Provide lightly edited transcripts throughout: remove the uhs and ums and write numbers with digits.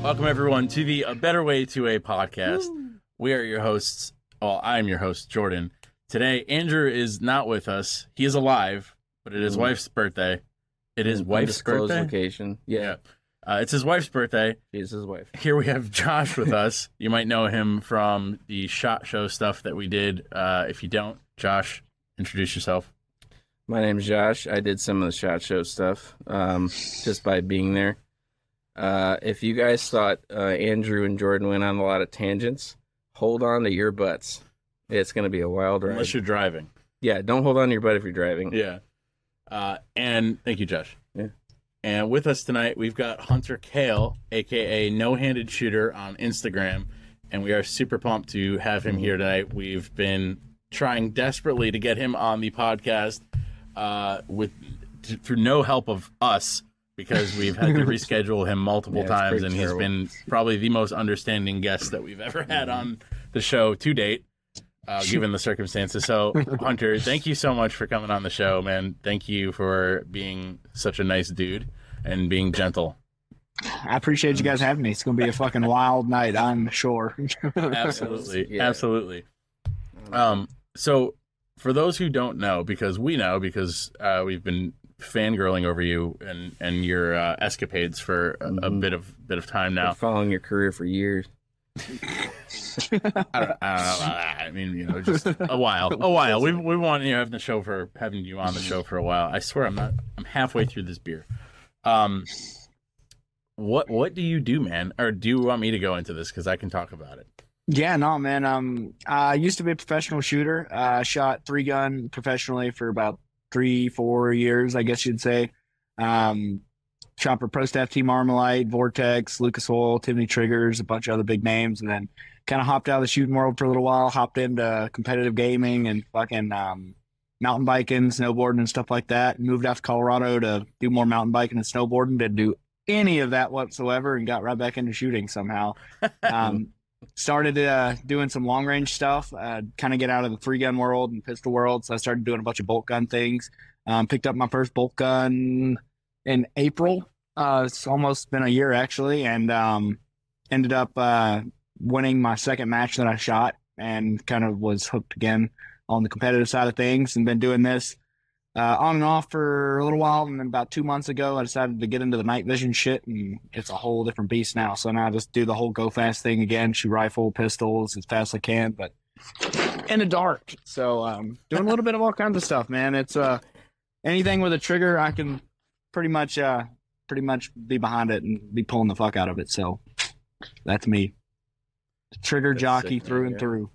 Welcome, everyone, to the A Better Way to a podcast. Woo. We are your hosts. Well, I'm your host, Jordan. Today, Andrew is not with us. He is alive, but it is his wife's birthday. It is wife's birthday? Location. Yeah. It's his wife's birthday. She's his wife. Here we have Josh with us. You might know him from the SHOT Show stuff that we did. If you don't, Josh, introduce yourself. My name's Josh. I did some of the SHOT Show stuff just by being there. If you guys thought Andrew and Jordan went on a lot of tangents, hold on to your butts. It's going to be a wild ride. Unless you're driving. Yeah, don't hold on to your butt if you're driving. Yeah. And thank you, Josh. Yeah. And with us tonight, we've got Hunter Kale, a.k.a. No Handed Shooter on Instagram. And we are super pumped to have him here tonight. We've been trying desperately to get him on the podcast through no help of us, because we've had to reschedule him multiple times, and he's been probably the most understanding guest that we've ever had on the show to date, given the circumstances. So, Hunter, thank you so much for coming on the show, man. Thank you for being such a nice dude and being gentle. I appreciate you guys having me. It's going to be a fucking wild night, I'm sure. Absolutely. Yeah. Absolutely. So, for those who don't know, because we know, because we've been fangirling over you and your escapades for a bit of time now. Been following your career for years. I don't know. I mean, just a while. We want you having you on the show for a while. I swear I'm halfway through this beer. What do you do, man? Or do you want me to go into this, because I can talk about it? Yeah, no, man. I used to be a professional shooter. I shot 3-gun professionally for about 3-4 years, I guess you'd say. Shot for Pro Staff Team Armalite, Vortex, Lucas Oil, Tiffany Triggers, a bunch of other big names, and then kind of hopped out of the shooting world for a little while, hopped into competitive gaming and fucking mountain biking, snowboarding, and stuff like that. Moved out to Colorado to do more mountain biking and snowboarding. Didn't do any of that whatsoever and got right back into shooting somehow. Started doing some long range stuff, kind of get out of the 3-gun world and pistol world. So I started doing a bunch of bolt gun things. Picked up my first bolt gun in April. It's almost been a year actually, and ended up winning my second match that I shot, and kind of was hooked again on the competitive side of things, and been doing this on and off for a little while. And then about 2 months ago, I decided to get into the night vision shit, and it's a whole different beast now. So now I just do the whole go fast thing again, shoot rifle, pistols as fast as I can, but in the dark. So doing a little bit of all kinds of stuff, man. It's anything with a trigger, I can pretty much be behind it and be pulling the fuck out of it. So that's me. Trigger jockey through and through.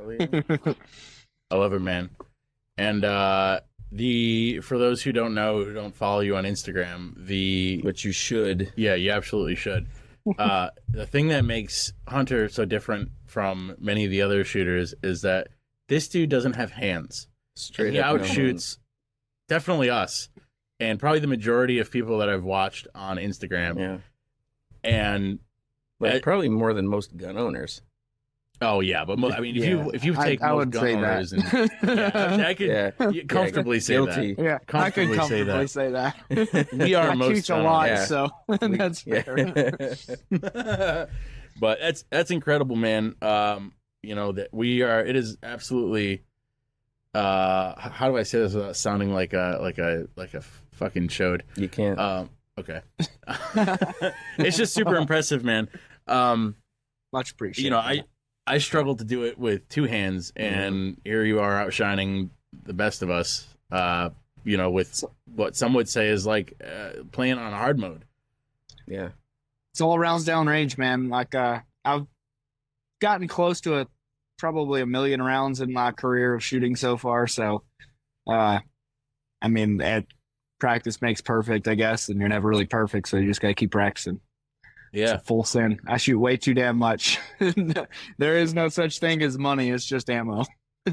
I love it, man. And for those who don't know, who don't follow you on Instagram, But you should. Yeah, you absolutely should. The thing that makes Hunter so different from many of the other shooters is that this dude doesn't have hands. Straight he up outshoots definitely us, and probably the majority of people that I've watched on Instagram. Yeah. And probably more than most gun owners. Oh yeah, but I mean, if you take most gun owners, say and I could comfortably say guilty. that. Yeah, I could comfortably say that. We are I most teach a gun lot, owners. so that's fair. But that's incredible, man. That we are. It is absolutely. How do I say this without sounding like a fucking chode? You can't. Okay. It's just super impressive, man. Much appreciated. I struggled to do it with 2 hands, and here you are outshining the best of us. With what some would say is like playing on hard mode. Yeah, it's all rounds down range, man. Like I've gotten close to probably 1 million rounds in my career of shooting so far. So, I mean, practice makes perfect, I guess, and you're never really perfect, so you just gotta keep practicing. Yeah, it's a full sin. I shoot way too damn much. There is no such thing as money. It's just ammo.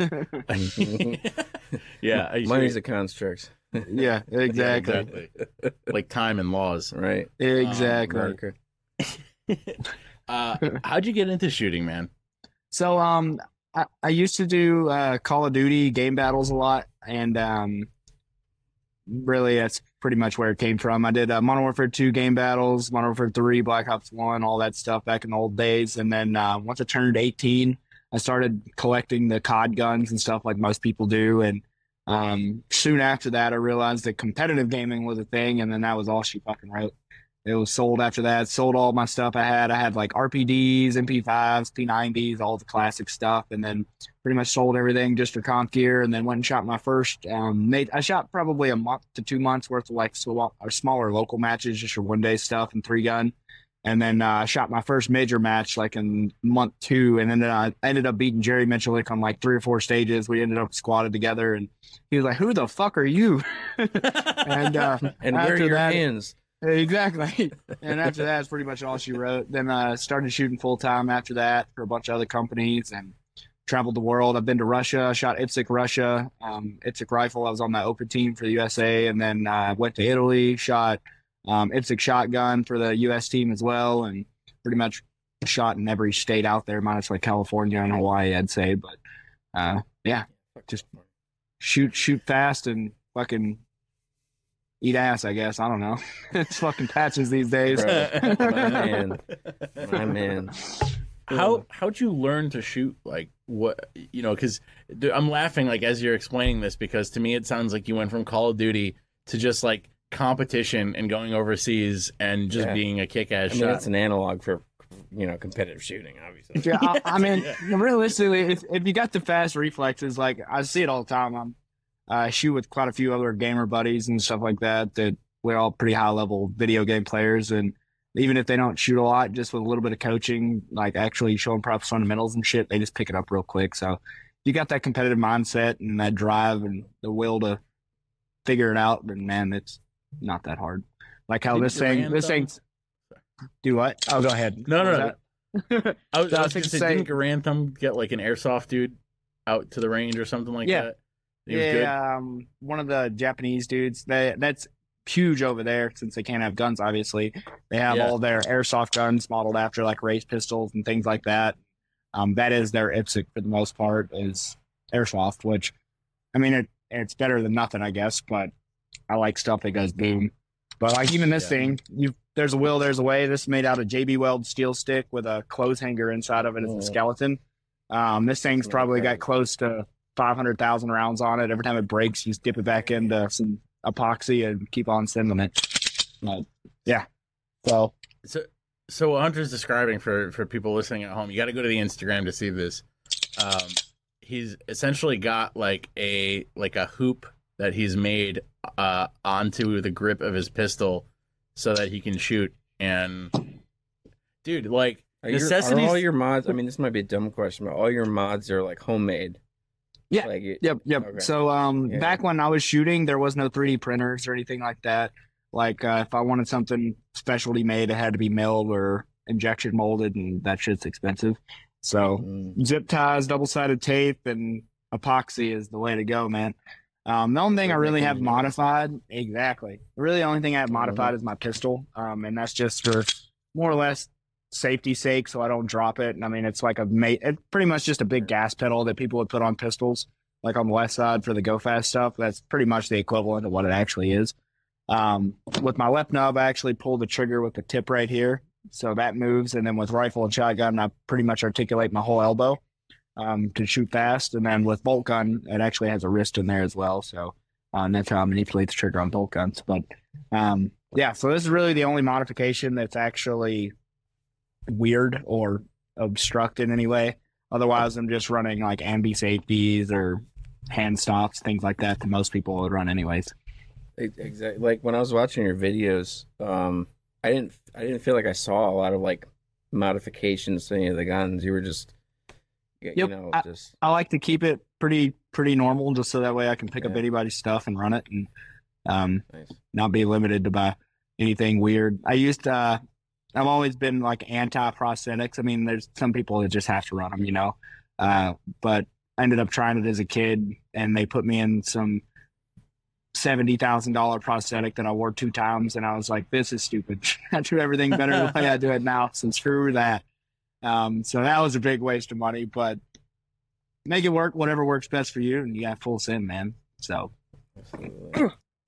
Yeah, money's a construct. Yeah, exactly. Like time and laws, right? Exactly. How'd you get into shooting, man? So, I used to do Call of Duty game battles a lot, and really, that's pretty much where it came from. I did Modern Warfare 2 game battles, Modern Warfare 3, Black Ops 1, all that stuff back in the old days. And then once I turned 18, I started collecting the COD guns and stuff like most people do. And soon after that, I realized that competitive gaming was a thing, and then that was all she fucking wrote. It was sold after that. Sold all my stuff I had. I had like RPDs, MP5s, P90s, all the classic stuff, and then pretty much sold everything just for comp gear. And then went and shot my first. I shot probably a month to 2 months worth of like smaller local matches, just for 1 day stuff and 3-gun. And then I shot my first major match like in month 2, and then I ended up beating Jerry Michelik on like 3 or 4 stages. We ended up squatted together, and he was like, "Who the fuck are you?" and where are your hands? Exactly. And after that, it's pretty much all she wrote. Then I started shooting full time after that for a bunch of other companies and traveled the world. I've been to Russia, shot IPSC Russia, IPSC rifle. I was on the open team for the USA, and then I went to Italy, shot IPSC shotgun for the US team as well, and pretty much shot in every state out there, minus like California and Hawaii, I'd say. But yeah, just shoot fast and fucking eat ass, I guess. I don't know. It's fucking patches these days. My man. How'd you learn to shoot? Like, what, because I'm laughing like as you're explaining this, because to me it sounds like you went from Call of Duty to just like competition and going overseas and just being a kick-ass shot. It's an analog for competitive shooting, obviously. Yeah, I mean, realistically, if you got the fast reflexes, like I see it all the time. I shoot with quite a few other gamer buddies and stuff like that we're all pretty high-level video game players, and even if they don't shoot a lot, just with a little bit of coaching, like actually showing proper fundamentals and shit, they just pick it up real quick. So you got that competitive mindset and that drive and the will to figure it out, and man, it's not that hard. Like how this thing's do what? Oh, go ahead. No. I was going to say, didn't Garantham get like an airsoft dude out to the range or something like that? Yeah, one of the Japanese dudes. That's huge over there since they can't have guns, obviously. They have all their airsoft guns modeled after like race pistols and things like that. That is their IPSC for the most part, is airsoft, which, I mean, it's better than nothing, I guess, but I like stuff that goes boom. But like even this thing, there's a will, there's a way. This is made out of JB Weld steel stick with a clothes hanger inside of it as a skeleton. This thing's probably got close to 500,000 rounds on it. Every time it breaks, you dip it back into some epoxy and keep on sending it. Yeah. So what Hunter's describing for people listening at home, you got to go to the Instagram to see this. He's essentially got like a hoop that he's made onto the grip of his pistol so that he can shoot. And dude, like, are all your mods, I mean, this might be a dumb question, but all your mods are like homemade. Yeah. Yep. Okay. So back when I was shooting, there was no 3D printers or anything like that. Like if I wanted something specialty made, it had to be milled or injection molded, and that shit's expensive. So zip ties, double-sided tape, and epoxy is the way to go, man. The only thing I really have modified, really the only thing I have modified is my pistol, and that's just for more or less safety's sake, so I don't drop it. And I mean, it's like it's pretty much just a big gas pedal that people would put on pistols, like on the left side for the go fast stuff. That's pretty much the equivalent of what it actually is. With my left nub, I actually pull the trigger with the tip right here, so that moves. And then with rifle and shotgun, I pretty much articulate my whole elbow to shoot fast. And then with bolt gun, it actually has a wrist in there as well. So and that's how I manipulate the trigger on bolt guns. But yeah, so this is really the only modification that's actually weird or obstruct in any way. Otherwise, I'm just running like ambi safeties or hand stops, things like that most people would run anyways. Exactly. Like when I was watching your videos, I didn't feel like I saw a lot of like modifications to any of the guns. You were just, I like to keep it pretty normal, just so that way I can pick up anybody's stuff and run it, and not be limited to by anything weird. I've always been like anti-prosthetics. I mean, there's some people that just have to run them, but I ended up trying it as a kid, and they put me in some $70,000 prosthetic that I wore 2 times, and I was like, this is stupid. I do everything better the way I do it now, so screw that. So that was a big waste of money, but make it work, whatever works best for you, and you got full send, man. So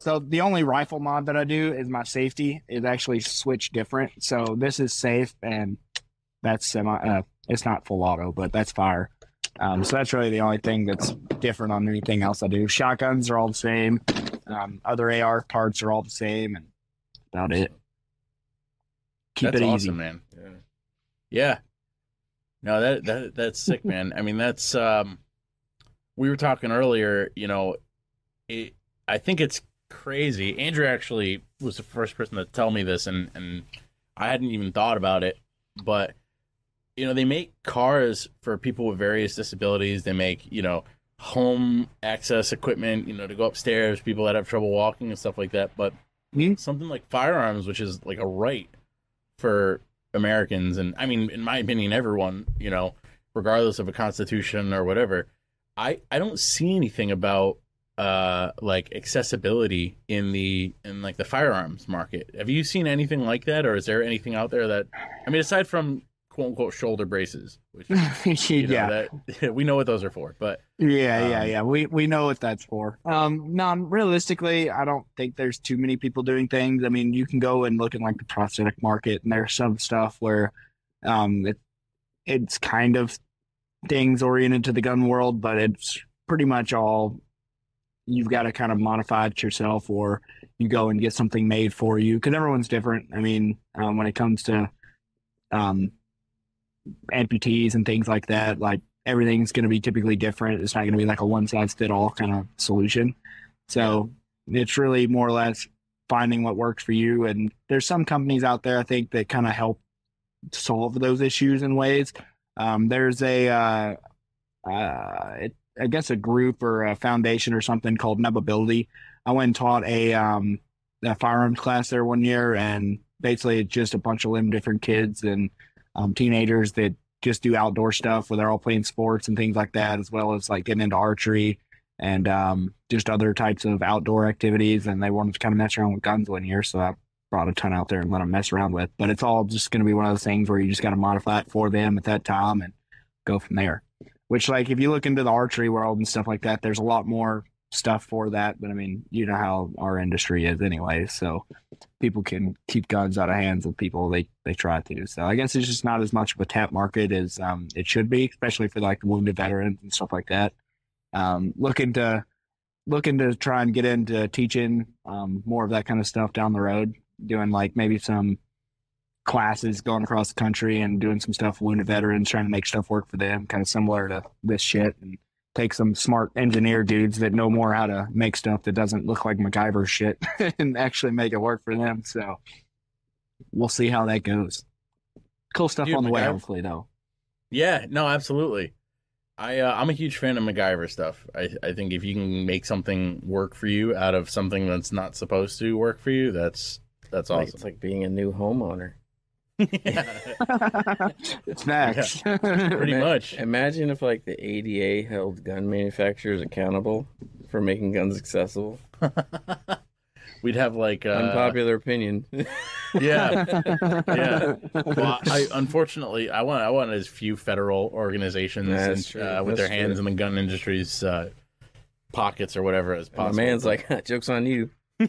So the only rifle mod that I do is my safety is actually switch different. So this is safe and that's semi. It's not full auto, but that's fire. So that's really the only thing that's different on anything else I do. Shotguns are all the same. Other AR parts are all the same, and about it. Keep that's it easy, awesome, man. Yeah. No, that's sick, man. I mean, that's we were talking earlier. You know, I think it's crazy. Andrew actually was the first person to tell me this, and I hadn't even thought about it, but. You know, they make cars for people with various disabilities. They make, you know, home access equipment, you know, to go upstairs, people that have trouble walking and stuff like that. But something like firearms, which is like a right for Americans, and I mean, in my opinion, everyone, you know, regardless of a constitution or whatever, I don't see anything about like accessibility in like the firearms market. Have you seen anything like that, or is there anything out there that, I mean, aside from quote unquote shoulder braces, which you know, that we know what those are for, but yeah, we know what that's for. No, realistically, I don't think there's too many people doing things. I mean, you can go and look in like the prosthetic market, and there's some stuff where it's kind of things oriented to the gun world, but it's pretty much all you've got to kind of modify it yourself, or you go and get something made for you, because everyone's different. I mean, when it comes to amputees and things like that, like everything's going to be typically different. It's not going to be like a one size fit all kind of solution. So it's really more or less finding what works for you. And there's some companies out there, I think, that kind of help solve those issues in ways. There's I guess a group or a foundation or something called Nubability. I went and taught a firearms class there one year, and basically it's just a bunch of different kids and teenagers that just do outdoor stuff where they're all playing sports and things like that, as well as like getting into archery and just other types of outdoor activities. And they wanted to kind of mess around with guns one year, so I brought a ton out there and let them mess around with. But it's all just going to be one of those things where you just got to modify it for them at that time and go from there. Which, like, if you look into the archery world and stuff like that, there's a lot more stuff for that. But I mean, you know how our industry is anyway, so people can keep guns out of hands of people they try to. So I guess it's just not as much of a tap market as it should be, especially for like wounded veterans and stuff like that. Looking to try and get into teaching more of that kind of stuff down the road, doing like maybe some classes going across the country and doing some stuff with wounded veterans, trying to make stuff work for them, kind of similar to this shit, and take some smart engineer dudes that know more how to make stuff that doesn't look like MacGyver shit and actually make it work for them. So we'll see how that goes. Cool stuff on the way, hopefully, though. Yeah, no, absolutely. I'm a huge fan of MacGyver stuff. I think if you can make something work for you out of something that's not supposed to work for you, that's awesome. It's like being a new homeowner. It's Max. Yeah, pretty much. Imagine if like the ADA held gun manufacturers accountable for making guns accessible. We'd have like unpopular opinion. Yeah. Well, unfortunately I want as few federal organizations with their hands in the gun industry's pockets or whatever as possible. My man's like, joke's on you.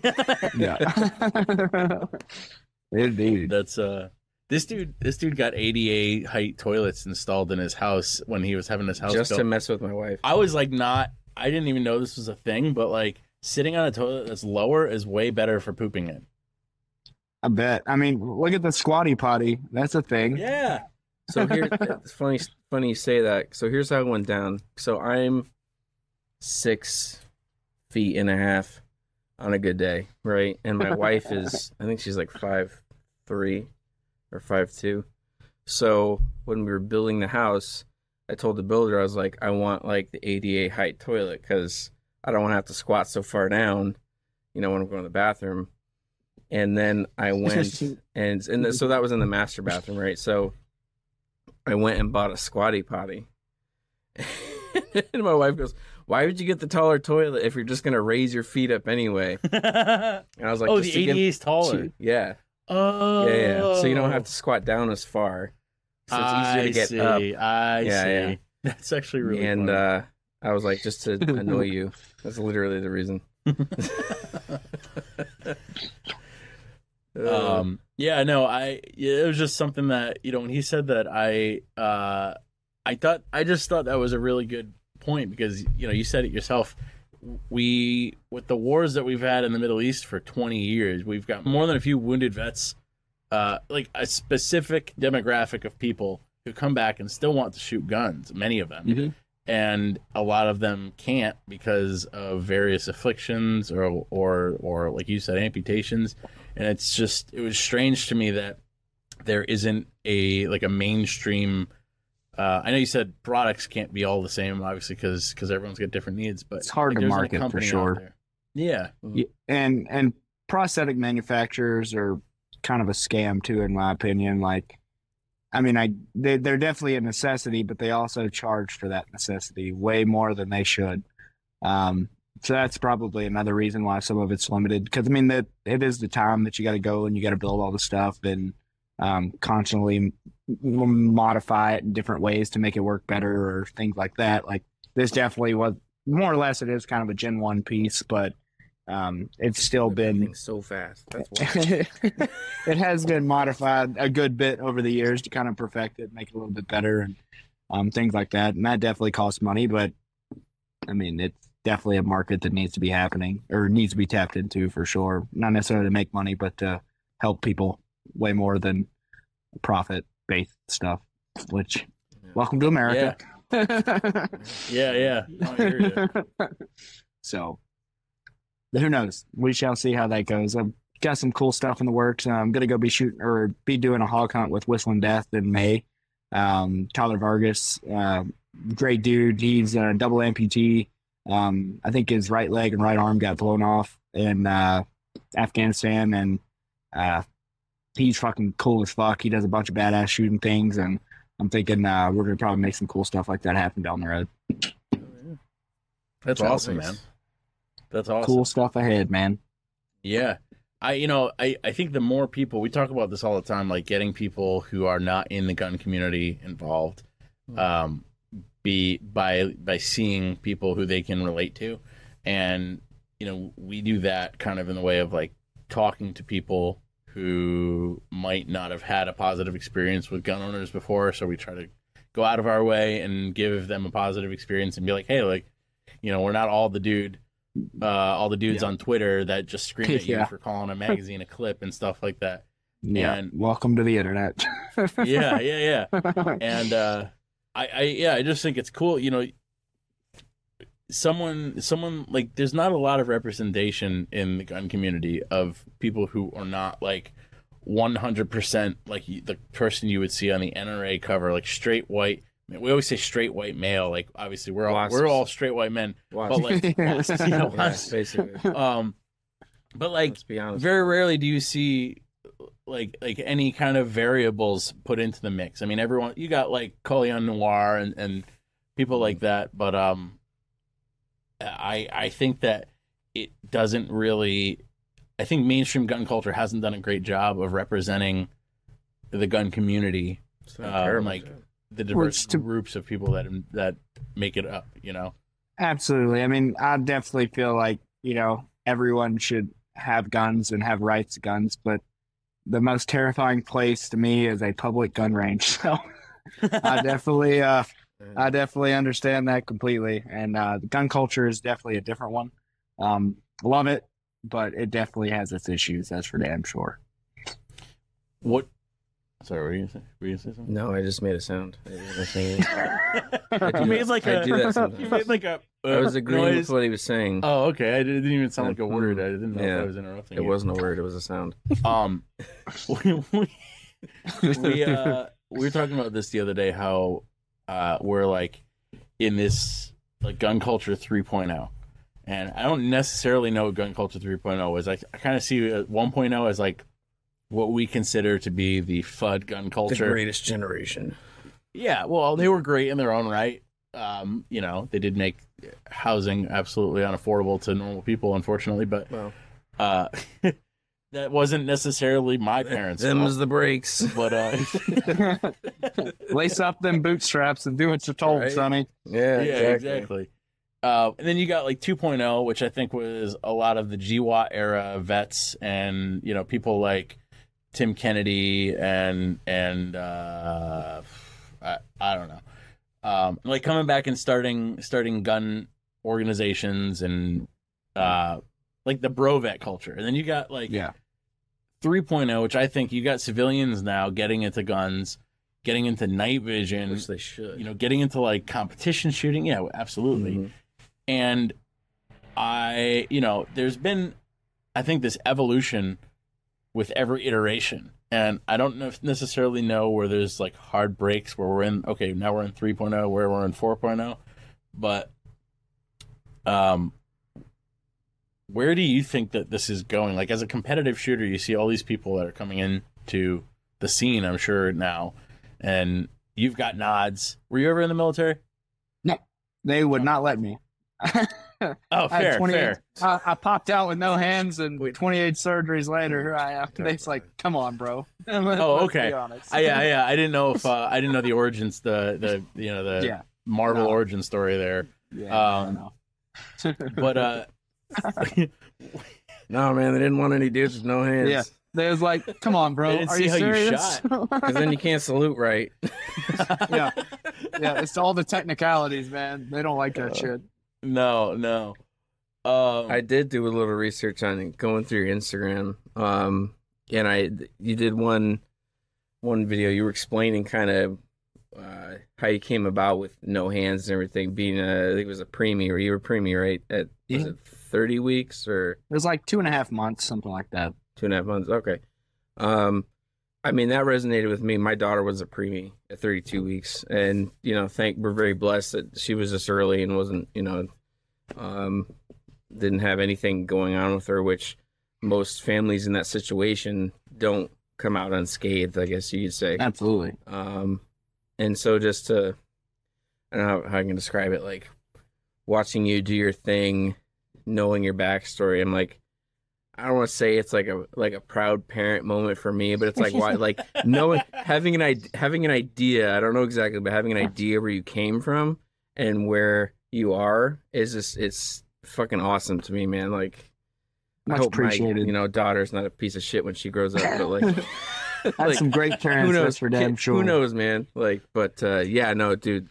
Yeah. Indeed. That's this dude got ADA height toilets installed in his house when he was having his house just built. To mess with my wife. I was like, I didn't even know this was a thing, but like sitting on a toilet that's lower is way better for pooping in. I bet. I mean, look at the squatty potty. That's a thing. Yeah. So here, it's funny you say that. So here's how it went down. So I'm 6.5 feet on a good day, right? And my wife is, I think she's like 5'3" or 5'2". So when we were building the house, I told the builder, I was like, I want like the ADA height toilet because I don't want to have to squat so far down, when I'm going to the bathroom. And then I went and so that was in the master bathroom, right? So I went and bought a squatty potty. And my wife goes, why would you get the taller toilet if you're just going to raise your feet up anyway? And I was like, oh, the ADA is taller. Yeah. Oh. Yeah. So you don't have to squat down as far. So it's easier to get up. I see. Yeah. That's actually really funny. I was like, just to annoy you. That's literally the reason. Yeah, no, it was just something that, when he said that, I just thought that was a really good point because, you said it yourself. With the wars that we've had in the Middle East for 20 years, we've got more than a few wounded vets, like a specific demographic of people who come back and still want to shoot guns, many of them. Mm-hmm. And a lot of them can't because of various afflictions or like you said, amputations. And it was strange to me that there isn't a mainstream. I know you said products can't be all the same, obviously, because everyone's got different needs. But it's hard to market for sure. Yeah, and prosthetic manufacturers are kind of a scam too, in my opinion. They're definitely a necessity, but they also charge for that necessity way more than they should. So that's probably another reason why some of it's limited. Because it is the time that you got to go and you got to build all the stuff and constantly modify it in different ways to make it work better or things like that. Like this definitely was more or less. It is kind of a Gen 1 piece, but it's still been so fast. That's why. It has been modified a good bit over the years to kind of perfect it, make it a little bit better, and things like that. And that definitely costs money, but it's definitely a market that needs to be happening or needs to be tapped into for sure. Not necessarily to make money, but to help people way more than profit-based stuff. Which, welcome to America. Yeah. I hear you. So. Who knows? We shall see how that goes. I've got some cool stuff in the works. I'm going to go be doing a hog hunt with Whistling Death in May. Tyler Vargas, great dude. He's a double amputee. I think his right leg and right arm got blown off in Afghanistan, and he's fucking cool as fuck. He does a bunch of badass shooting things, and I'm thinking we're going to probably make some cool stuff like that happen down the road. That's awesome, man. That's awesome. Cool stuff ahead, man. Yeah. I think the more people, we talk about this all the time, like getting people who are not in the gun community involved, by seeing people who they can relate to. And, we do that kind of in the way of like talking to people who might not have had a positive experience with gun owners before. So we try to go out of our way and give them a positive experience and be like, hey, like, we're not all the dudes on Twitter that just scream at you for calling a magazine a clip and stuff like that. Yeah. And welcome to the internet. Yeah. And I just think it's cool. Someone like there's not a lot of representation in the gun community of people who are not like 100% like the person you would see on the NRA cover, like straight white. We always say straight white male, like obviously we're all straight white men, but like basically. But like let's be honest, very rarely do you see like any kind of variables put into the mix. Everyone, you got like Colion Noir and people like that, but I think that it doesn't really. I think mainstream gun culture hasn't done a great job of representing the gun community, like. The diverse groups of people that make it up, Absolutely. I definitely feel like, everyone should have guns and have rights to guns, but the most terrifying place to me is a public gun range. So I definitely understand that completely. And the gun culture is definitely a different one. Love it, but it definitely has its issues, that's for damn sure. Sorry, were you going to say something? No, I just made a sound. I made like a. I was agreeing with what he was saying. Oh, okay. I didn't even sound like a word. I didn't know if I was interrupting. It wasn't a word. It was a sound. We were talking about this the other day. How we're like in this like gun culture 3.0, and I don't necessarily know what gun culture 3.0 is. I kind of see 1.0 as like. What we consider to be the FUD gun culture. The greatest generation. Yeah, well, they were great in their own right. They did make housing absolutely unaffordable to normal people, unfortunately, but that wasn't necessarily my parents' fault. Them's the breaks. But lace up them bootstraps and do what you're told, right? Sonny. Yeah, exactly. And then you got like 2.0, which I think was a lot of the GWAT era vets and, you know, people like Tim Kennedy and I don't know. Like coming back and starting gun organizations and like the bro vet culture. And then you got like 3.0, which I think you got civilians now getting into guns, getting into night vision. Which they should. You know, getting into like competition shooting. Yeah, absolutely. Mm-hmm. And there's been, I think, this evolution with every iteration. And I don't necessarily know where there's like hard breaks where we're in, now we're in 3.0, where we're in 4.0. But where do you think that this is going? Like, as a competitive shooter, you see all these people that are coming into the scene, I'm sure, now. And you've got nods. Were you ever in the military? No, they would not let me. Oh, fair. I popped out with no hands, and 28 surgeries later, here I am. It's like, come on, bro. Oh, okay. Yeah. I didn't know if I didn't know the origins, the Marvel origin story there. Yeah, I know. But no, man, they didn't want any dudes with no hands. Yeah. They was like, come on, bro. Are you serious? Because then you can't salute right. Yeah, it's all the technicalities, man. They don't like that shit. No. I did do a little research on it, going through your Instagram. And you did one video. You were explaining kind of how you came about with no hands and everything. Being I think it was a preemie, or you were preemie, right? Was it 30 weeks or? It was like 2.5 months, something like that. 2.5 months. Okay. I mean, that resonated with me. My daughter was a preemie at 32 weeks, and we're very blessed that she was this early and wasn't, didn't have anything going on with her, which most families in that situation don't come out unscathed, I guess you could say. Absolutely. And so just to, I don't know how I can describe it, like watching you do your thing, knowing your backstory, I'm like, I don't want to say it's like a proud parent moment for me, but it's like why, like knowing, having an idea. I don't know exactly, but having an idea where you came from and where you are is just, it's fucking awesome to me, man. Like, much I hope appreciated. my daughter's not a piece of shit when she grows up, but like, that's some great parents. Who knows? That's for damn sure. Who knows, man? Like, but yeah, no, dude.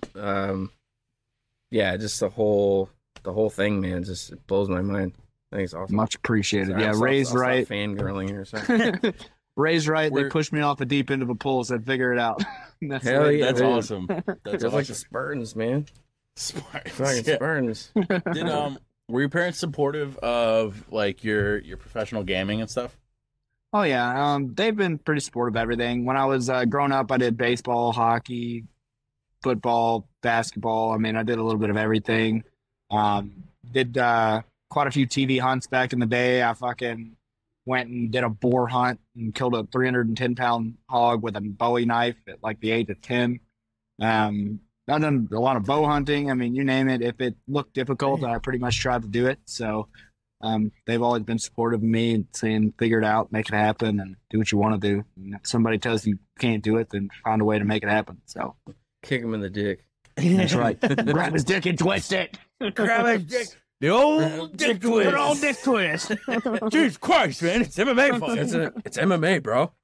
Yeah, just the whole thing, man. Just it blows my mind. I think it's awesome. Much appreciated. Sorry, yeah, Raised Right. Fangirling here. Sorry. Raised Right. They pushed me off the deep end of a pool. Said, figure it out. Hell yeah, that's awesome. That's like the Spartans, man. Spartans. Did were your parents supportive of like your professional gaming and stuff? Oh yeah, they've been pretty supportive of everything. When I was growing up, I did baseball, hockey, football, basketball. I mean, I did a little bit of everything. Did quite a few TV hunts back in the day. I fucking went and did a boar hunt and killed a 310-pound hog with a Bowie knife at like the age of 10. I've done a lot of bow hunting. I mean, you name it. If it looked difficult, I pretty much tried to do it. So they've always been supportive of me and saying, figure it out, make it happen, and do what you want to do. And if somebody tells you can't do it, then find a way to make it happen. So kick him in the dick. That's right. Grab his dick and twist it. Grab his dick. The old dick twist. The old dick twist. Jesus Christ, man. It's MMA fight. It's MMA, bro.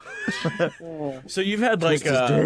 So you've had like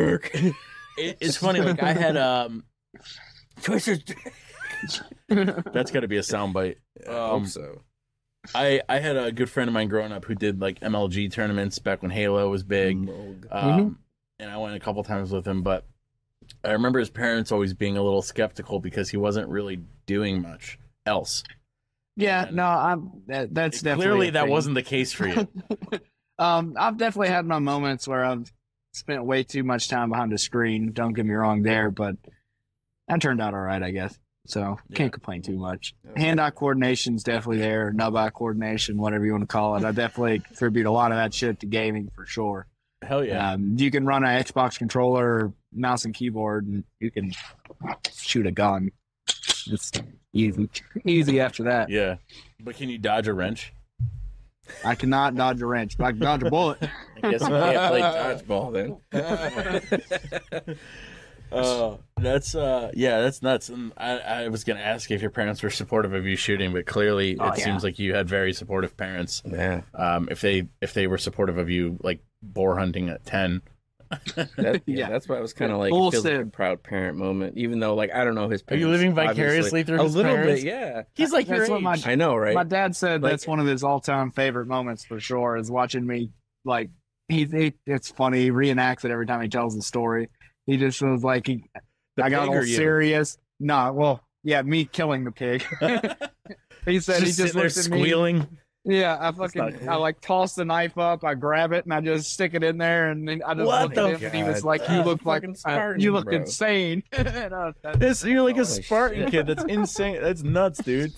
it's funny, like I had twist his dick. That's got to be a soundbite. I hope so. I had a good friend of mine growing up who did like MLG tournaments back when Halo was big. And I went a couple times with him, but I remember his parents always being a little skeptical because he wasn't really doing much else. Yeah, And no, that's definitely clearly a that thing. wasn't the case for you. I've definitely had my moments where I've spent way too much time behind a screen. Don't get me wrong there, but that turned out all right, I guess. So can't complain too much. Hand-eye coordination's definitely there. Nub-eye coordination, whatever you want to call it. I definitely contribute a lot of that shit to gaming for sure. Hell yeah. You can run an Xbox controller, or mouse and keyboard, and you can shoot a gun. It's easy after that. Yeah. But can you dodge a wrench? I cannot dodge a wrench, but I can dodge a bullet. I guess you can't play dodgeball then. That's nuts. And I was gonna ask if your parents were supportive of you shooting, but clearly it seems like you had very supportive parents. Yeah. If they were supportive of you, like boar hunting at 10. That's why I was kind of like, it feels like a proud parent moment, even though, like, I don't know his parents. Are you living vicariously through his parents? A little bit, yeah. He's like your age. I know, right? My dad said that's one of his all-time favorite moments for sure, is watching me, like, it's funny, he reenacts it every time he tells the story. He just was like, I got all serious. Me killing the pig. He said he just looked at squealing. Me. Yeah, I like toss the knife up, I grab it, and I just stick it in there, and then I just look at him, and he was like, "You look like you look insane." You're like a Spartan kid. That's insane. That's nuts, dude.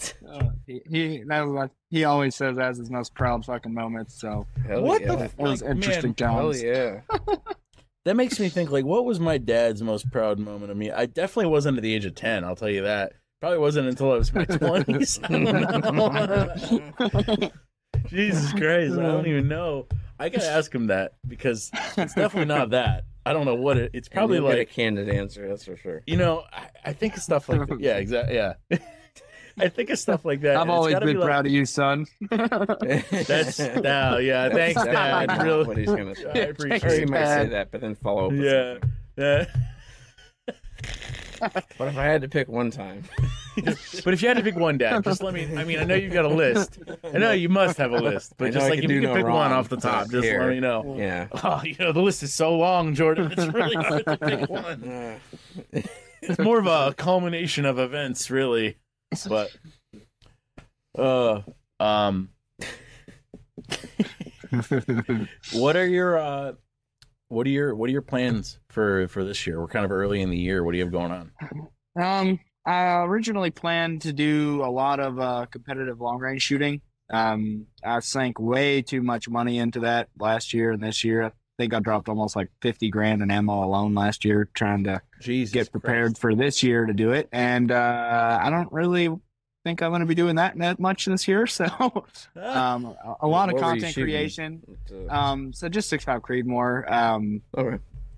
He always says that's his most proud fucking moments. So it was interesting times. Hell yeah. That makes me think, like, what was my dad's most proud moment of me? I definitely wasn't at the age of 10. I'll tell you that. Probably wasn't until I was in my 20s. Jesus Christ, I don't even know. I gotta ask him that, because it's definitely not that. I don't know what it's probably like a candid answer, that's for sure. You know, I think of stuff like that. Yeah, exactly. Yeah. I think of stuff like that. I've always been proud of you, son. That's now, yeah. Thanks, Dad. Really, what he's gonna say. I appreciate. He might say that, but then follow up. Yeah. What if I had to pick one time? But if you had to pick one, Dad, just let me. I mean, I know you've got a list. I know you must have a list, but just like if you can pick one off the top, just let me know. Yeah. Oh, the list is so long, Jordan. It's really hard to pick one. It's more of a culmination of events, really. But, what are your plans for this year? We're kind of early in the year. What do you have going on? I originally planned to do a lot of competitive long range shooting. I sank way too much money into that last year and this year. I think I dropped almost like 50 grand in ammo alone last year trying to get prepared for this year to do it. And I don't really think I'm going to be doing that much this year. So a lot of content creation. So just 6.5 Creedmoor. Okay.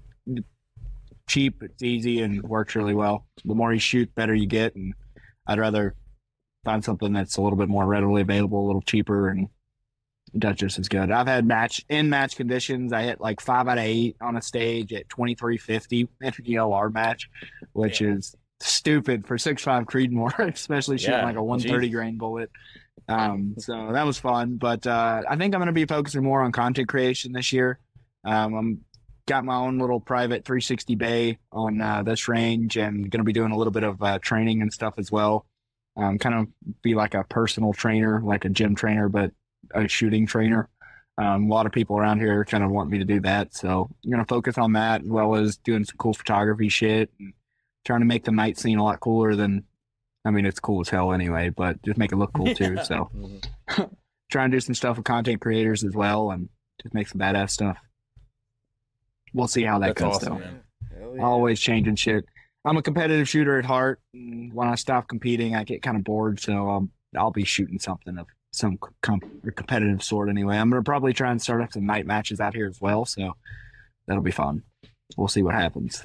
Cheap, it's easy, and works really well. The more you shoot, better you get. And I'd rather find something that's a little bit more readily available, a little cheaper, and does just as good. I've had match conditions. I hit like 5 out of 8 on a stage at 2350 in an ELR match, which is stupid for 6.5 Creedmoor, especially shooting like a 130 grain bullet. So that was fun. But I think I'm going to be focusing more on content creation this year. I'm got my own little private 360 bay on this range, and going to be doing a little bit of training and stuff as well. Kind of be like a personal trainer, like a gym trainer, but a shooting trainer. A lot of people around here kind of want me to do that. So I'm going to focus on that, as well as doing some cool photography shit and trying to make the night scene a lot cooler than, I mean, it's cool as hell anyway, but just make it look cool too. So trying to do some stuff with content creators as well, and just make some badass stuff. We'll see how that goes, though. Yeah. Always changing shit. I'm a competitive shooter at heart. And when I stop competing, I get kind of bored. So I'll be shooting something of some competitive sort anyway. I'm going to probably try and start up some night matches out here as well. So that'll be fun. We'll see what happens.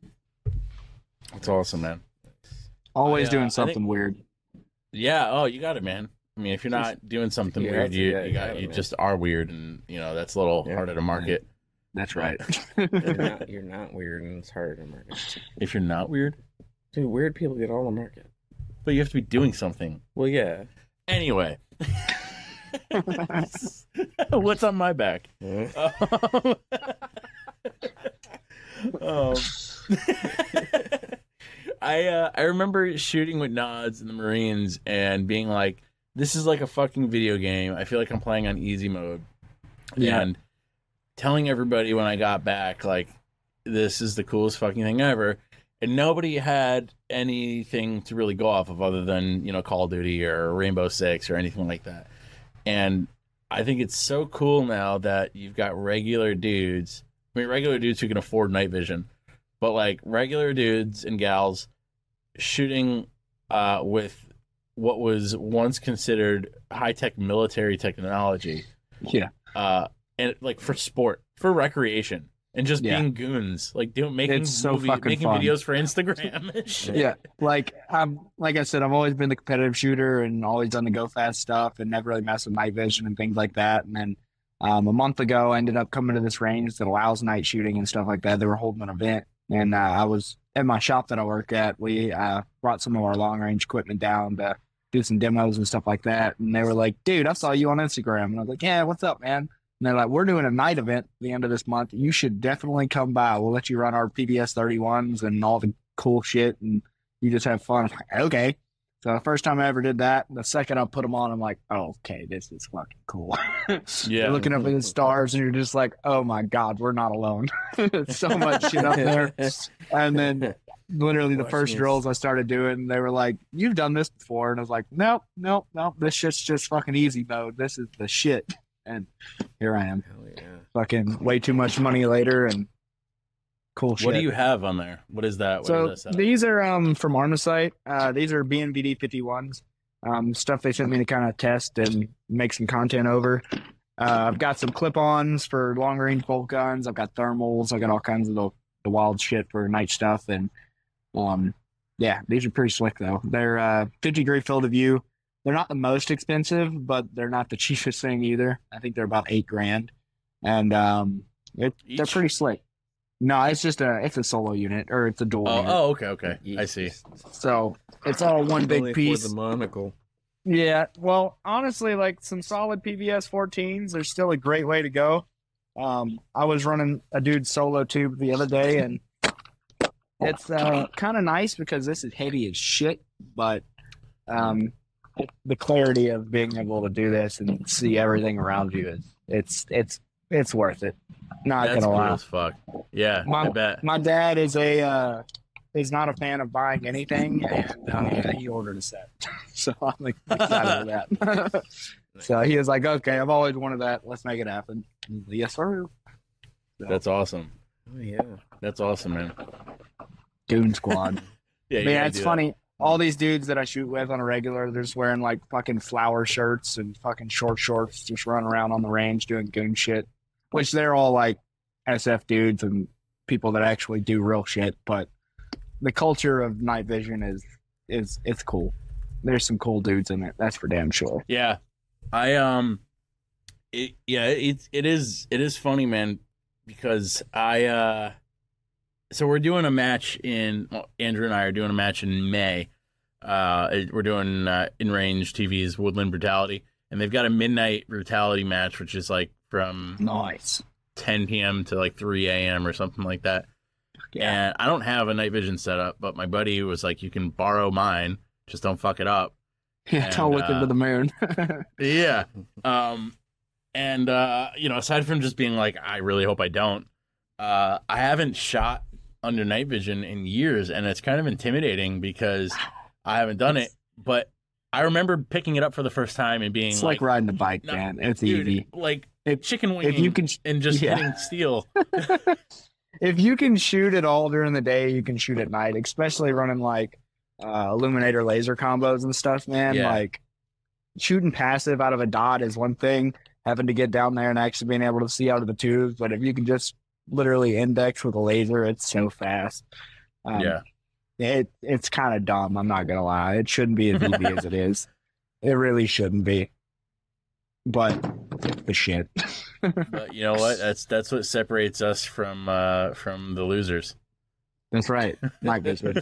That's awesome, man. Always doing something weird. Yeah. Oh, you got it, man. I mean, if you're not doing something weird, you just are weird. And, that's a little harder to market. Right. That's right. You're not weird, and it's harder to market. If you're not weird? Dude, weird people get all the market. But you have to be doing something. Well, yeah. Anyway. What's on my back? I remember shooting with Nods in the Marines and being like, this is like a fucking video game. I feel like I'm playing on easy mode. Yeah. And telling everybody when I got back, like, this is the coolest fucking thing ever. And nobody had anything to really go off of other than, Call of Duty or Rainbow Six or anything like that. And I think it's so cool now that you've got regular dudes. I mean, regular dudes who can afford night vision. But, like, regular dudes and gals shooting with what was once considered high-tech military technology. Yeah. And like for sport, for recreation. and just being goons, like making making fun. videos for Instagram and shit. Yeah, like I said, I've always been the competitive shooter and always done the go fast stuff and never really messed with night vision and things like that. And then a month ago, I ended up coming to this range that allows night shooting and stuff like that. They were holding an event, and I was at my shop that I work at. We brought some of our long range equipment down to do some demos and stuff like that. And they were like, "Dude, I saw you on Instagram." And I was like, "Yeah, what's up, man?" And they're like, "We're doing a night event at the end of this month. You should definitely come by. We'll let you run our PBS 31s and all the cool shit, and you just have fun." I'm like, okay. So the first time I ever did that, the second I put them on, I'm like, oh, okay, this is fucking cool. Yeah. You're looking up at the stars, and you're just like, oh my God, we're not alone. So much shit up there. And then literally the first drills I started doing, they were like, "You've done this before." And I was like, nope. This shit's just fucking easy mode. This is the shit. And here I am. Hell yeah. Fucking way too much money later and cool shit. What do you have on there? What is that? So these are from Armacite. These are BNVD 51s. Stuff they sent me to kind of test and make some content over. I've got some clip-ons for long-range bolt guns. I've got thermals. I've got all kinds of the wild shit for night stuff. And yeah, these are pretty slick though. They're 50 degree field of view. They're not the most expensive, but they're not the cheapest thing either. I think they're about $8,000, and they're pretty slick. No, it's just it's a solo unit, or it's a dual unit. Oh, okay. I see. So it's all one big Only piece. for the monocle. Yeah, well, honestly, like some solid PVS 14s are still a great way to go. I was running a dude's solo tube the other day, and it's kind of nice because this is heavy as shit, but the clarity of being able to do this and see everything around you it's worth it. Not That's gonna cool lie. as fuck. Yeah, I bet. My dad is is not a fan of buying anything, and he ordered a set, so I'm excited with that. So he was like, "Okay, I've always wanted that. Let's make it happen." Yes, sir. So, That's awesome. Oh yeah. That's awesome, man. Goon Squad. Yeah, It's funny. All these dudes that I shoot with on a regular, they're just wearing like fucking flower shirts and fucking short shorts, just running around on the range doing goon shit, which they're all like SF dudes and people that actually do real shit. But the culture of night vision it's cool. There's some cool dudes in it. That's for damn sure. Yeah, it is funny, man, because so we're doing a match Andrew and I are doing a match in May. We're doing In Range TV's Woodland Brutality, and they've got a midnight brutality match, which is like from 10 p.m. to like 3 a.m. or something like that. Yeah. And I don't have a night vision setup, but my buddy was like, "You can borrow mine, just don't fuck it up." Yeah, don't look into the moon. Yeah. Aside from just being like, I really hope I don't, I haven't shot under night vision in years, and it's kind of intimidating because I haven't done it. But I remember picking it up for the first time and being it's like riding a bike, man. It's easy. Like chicken wing and just hitting steel. If you can shoot it all during the day, you can shoot at night, especially running like illuminator laser combos and stuff, man. Yeah. Like shooting passive out of a dot is one thing, having to get down there and actually being able to see out of the tubes. But if you can just literally index with a laser, it's so fast. It's kind of dumb. I'm not gonna lie. It shouldn't be as easy as it is. It really shouldn't be. But it's the shit. But you know what? That's what separates us from the losers. That's right. Night vision.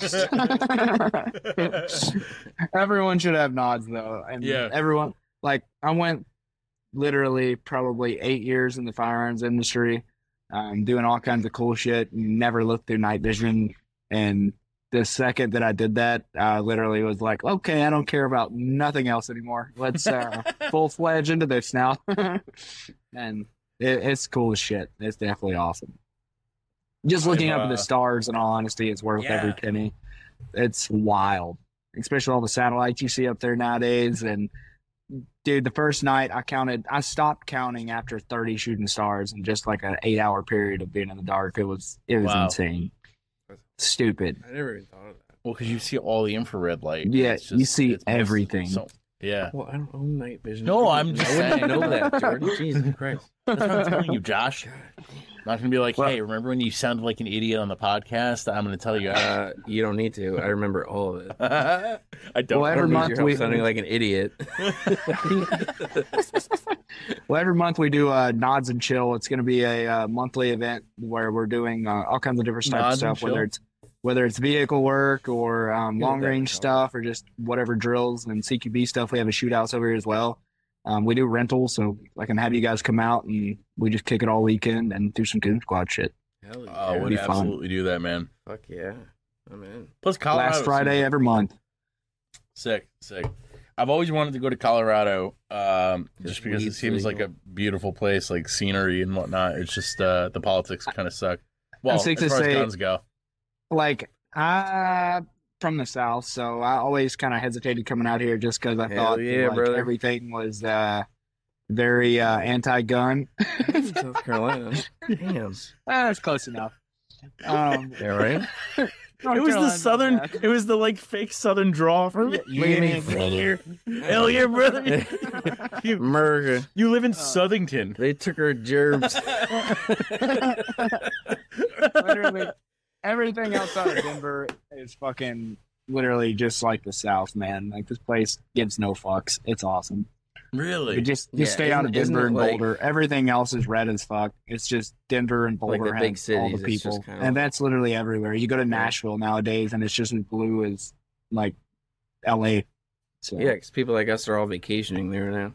Everyone should have nods though. And everyone, like, I went literally probably 8 years in the firearms industry, doing all kinds of cool shit, never looked through night vision. And the second that I did that, I literally was like, okay, I don't care about nothing else anymore. Let's full-fledged into this now. And it's cool as shit. It's definitely awesome. Just looking up at the stars, in all honesty, is worth every penny. It's wild, especially all the satellites you see up there nowadays. And dude, the first night I stopped counting after 30 shooting stars in just like an 8-hour period of being in the dark. It was insane. Stupid. I never even thought of that. Well, because you see all the infrared light. Yeah, you see everything. So, yeah. Well, I don't own night vision. No, I'm just I saying. wouldn't know that, Jordan. Jesus Christ. That's what I'm telling you, Josh. Not going to be like, hey, remember when you sounded like an idiot on the podcast? I'm going to tell you. You don't need to. I remember all of it. I don't. Well, every month we sounding like an idiot. Well, every month we do Nods and Chill. It's going to be a monthly event where we're doing all kinds of different types of stuff, whether it's vehicle work or long range stuff or just whatever drills and CQB stuff. We have a shootouts over here as well. We do rentals, so I can have you guys come out and we just kick it all weekend and do some Goon Squad shit. Hell yeah. We'd absolutely do that, man. Fuck yeah. I'm in. Plus Colorado. Last Friday every month. Sick. I've always wanted to go to Colorado just because it seems like a beautiful place, like scenery and whatnot. It's just the politics kind of suck. Well, as far as guns go. Like, from the South, so I always kind of hesitated coming out here just because I thought everything was very anti-gun. South Carolina. Damn. That's close enough. Yeah, right? It was the southern. It was the like fake southern drawl from hell yeah, brother. You live in Southington. They took our gerbs. Literally, everything outside of Denver is fucking literally just like the South, man. Like this place gives no fucks. It's awesome. Really? You just stay out of Denver and Boulder. Everything else is red as fuck. It's just Denver and Boulder like big cities, all the people. And that's literally everywhere. You go to Nashville nowadays and it's just as blue as like LA. So. Yeah, because people like us are all vacationing there now.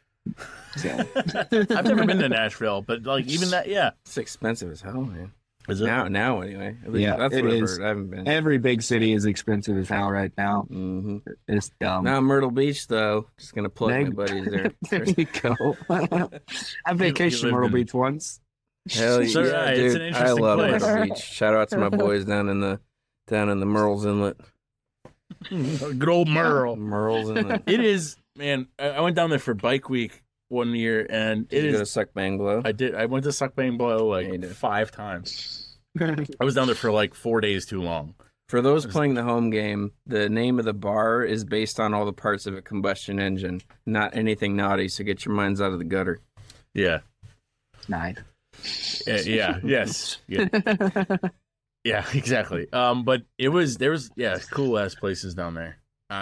I've never been to Nashville, but like even that, yeah. It's expensive as hell, man. Is it? Now anyway. At least yeah, that's it what I've is. heard. I haven't been. Every big city is expensive as hell right now. Mm-hmm. It's dumb. Now Myrtle Beach, though. Just going to plug my buddies there. There you go. I vacationed Myrtle Beach once. Hell yeah, yeah, dude. it's an interesting I love place. Myrtle Beach. Shout out to my boys down in the Merle's Inlet. Good old Merle. Merle's Inlet. It is, man. I went down there for Bike Week one year, and Did you go to Suck Bang Blow? I did. I went to Suck Bang Blow like 5 times. I was down there for like 4 days too long. For those playing the home game, the name of the bar is based on all the parts of a combustion engine, not anything naughty, so get your minds out of the gutter. Yeah. Nice. Yeah. Yes. Yeah. Yeah, exactly. But there was cool ass places down there.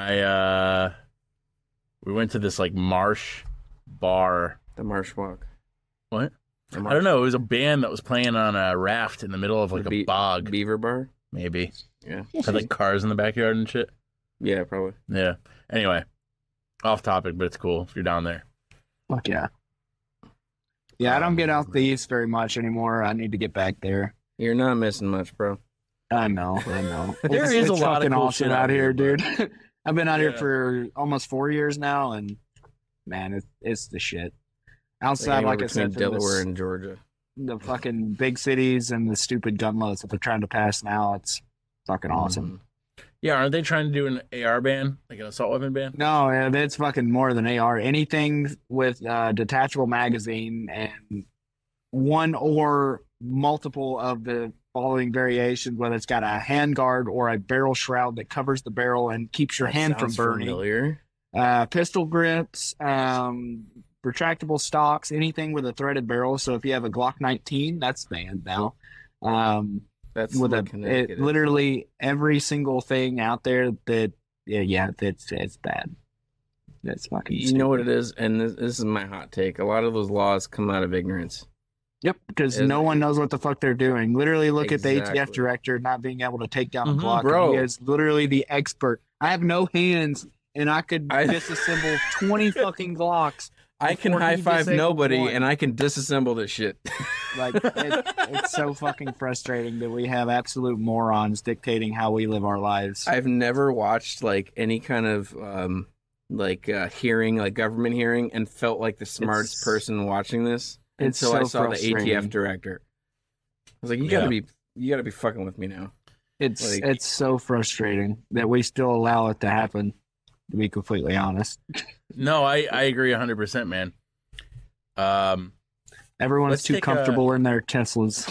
We went to this like marsh bar. The Marsh Walk. What? I don't know. It was a band that was playing on a raft in the middle of like a bog. Beaver Bar? Maybe. Yeah. Had like cars in the backyard and shit. Yeah, probably. Yeah. Anyway, off topic, but it's cool if you're down there. Fuck yeah. Yeah, I don't get out the East very much anymore. I need to get back there. You're not missing much, bro. I know. There is a lot of cool awesome shit out here, dude. I've been out here for almost 4 years now, and man, it's the shit. Outside, like I said, Delaware and Georgia, the fucking big cities and the stupid gun laws that they're trying to pass now, it's fucking awesome. Yeah, aren't they trying to do an AR ban, like an assault weapon ban? No, yeah, that's fucking more than AR. Anything with detachable magazine and one or multiple of the following variations, whether it's got a handguard or a barrel shroud that covers the barrel and keeps your hand from burning. Familiar. Pistol grips, retractable stocks, anything with a threaded barrel. So if you have a Glock 19, that's banned now. That's with literally every single thing out there that it's bad. That's fucking You know what it is, and this is my hot take. A lot of those laws come out of ignorance. Yep, because no one knows what the fuck they're doing. Literally, look at the ATF director not being able to take down a Glock. Bro. He is literally the expert. I have no hands, and I could disassemble 20 fucking Glocks. I can high five nobody, and I can disassemble this shit. Like it's so fucking frustrating that we have absolute morons dictating how we live our lives. I've never watched like any kind of hearing, like government hearing, and felt like the smartest person watching this until I saw the ATF director. I was like, you gotta be fucking with me now. It's so frustrating that we still allow it to happen. To be completely honest. No, I agree 100%, man. Everyone is too comfortable in their Teslas.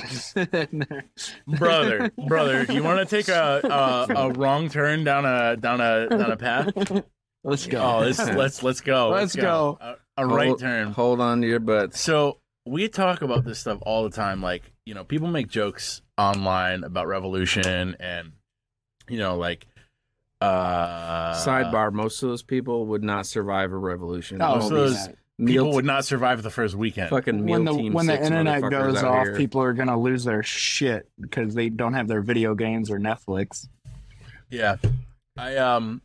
brother, you want to take a wrong turn down a path? Let's go. Oh, let's go. Let's go. A right turn. Hold on to your butts. So we talk about this stuff all the time. Like, people make jokes online about revolution and, like, sidebar, most of those people would not survive a revolution. Most of those people would not survive the first weekend. Fucking when the internet goes off, people are gonna lose their shit because they don't have their video games or Netflix. Yeah, I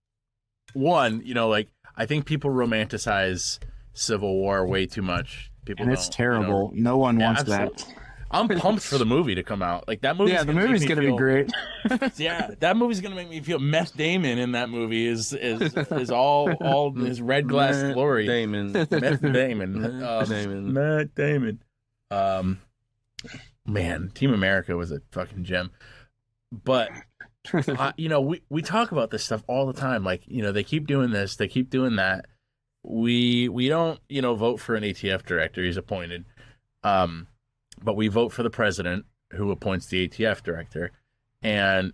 I think people romanticize Civil War way too much. People, and it's terrible. No one wants that. I'm pumped for the movie to come out. Like that movie. Yeah, the movie's gonna be great. Yeah, that movie's gonna make me feel. Meth Damon in that movie is all his red glass glory. Meth Damon. Matt Damon. Man, Team America was a fucking gem. But we talk about this stuff all the time. Like, they keep doing this, they keep doing that. We don't vote for an ATF director. He's appointed. But we vote for the president who appoints the ATF director. And,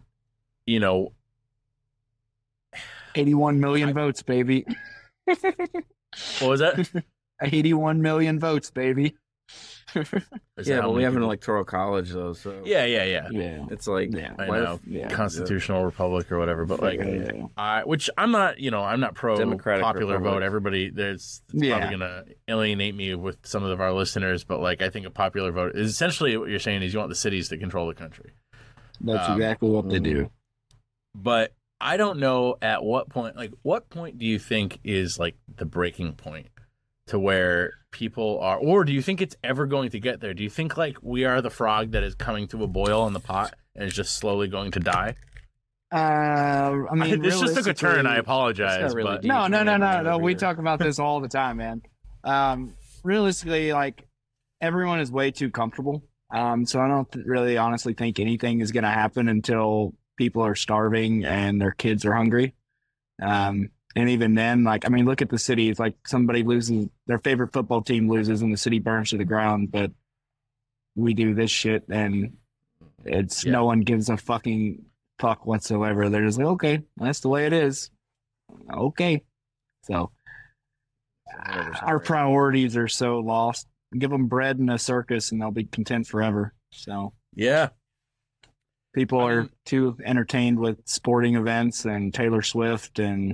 81 million votes, baby. What was that? 81 million votes, baby. Yeah, but we have an electoral college, though. So Yeah. It's like, I know, constitutional republic or whatever. But which I'm not pro Democratic popular republic. vote. Everybody, it's probably gonna alienate me with some of our listeners. But like, I think a popular vote is essentially what you're saying is you want the cities to control the country. That's exactly what they do. But I don't know at what point. Like, what point do you think is like the breaking point to where people are, or do you think it's ever going to get there? Do you think like we are the frog that is coming to a boil in the pot and is just slowly going to die? I mean, this just took a turn. I apologize, really but deep. No. We talk about this all the time, man. Realistically, like everyone is way too comfortable. So I don't really honestly think anything is going to happen until people are starving and their kids are hungry. And even then, like, I mean, look at the city. It's like somebody loses, their favorite football team loses and the city burns to the ground. But we do this shit and no one gives a fucking fuck whatsoever. They're just like, okay, that's the way it is. Okay. So our priorities are so lost. Give them bread and a circus and they'll be content forever. So yeah. People are too entertained with sporting events and Taylor Swift and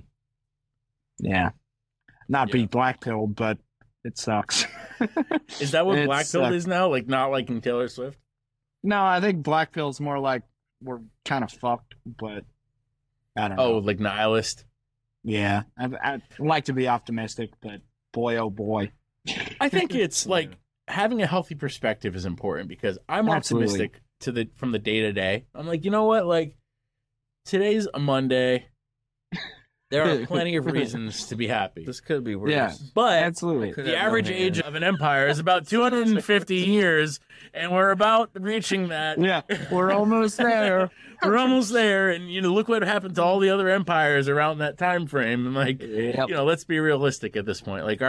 be black-pilled, but it sucks. Is that what black-pilled is now? Like not liking Taylor Swift? No, I think black-pilled's more like we're kind of fucked, but I don't know. Oh, like nihilist? Yeah. I like to be optimistic, but boy, oh boy. I think it's like having a healthy perspective is important because I'm optimistic from the day to day. I'm like, you know what? Like today's a Monday. There are plenty of reasons to be happy. This could be worse. Yeah, but absolutely. The average age of an empire is about 250 years, and we're about reaching that. Yeah, we're almost there. We're almost there, and look what happened to all the other empires around that time frame. And like, let's be realistic at this point. Like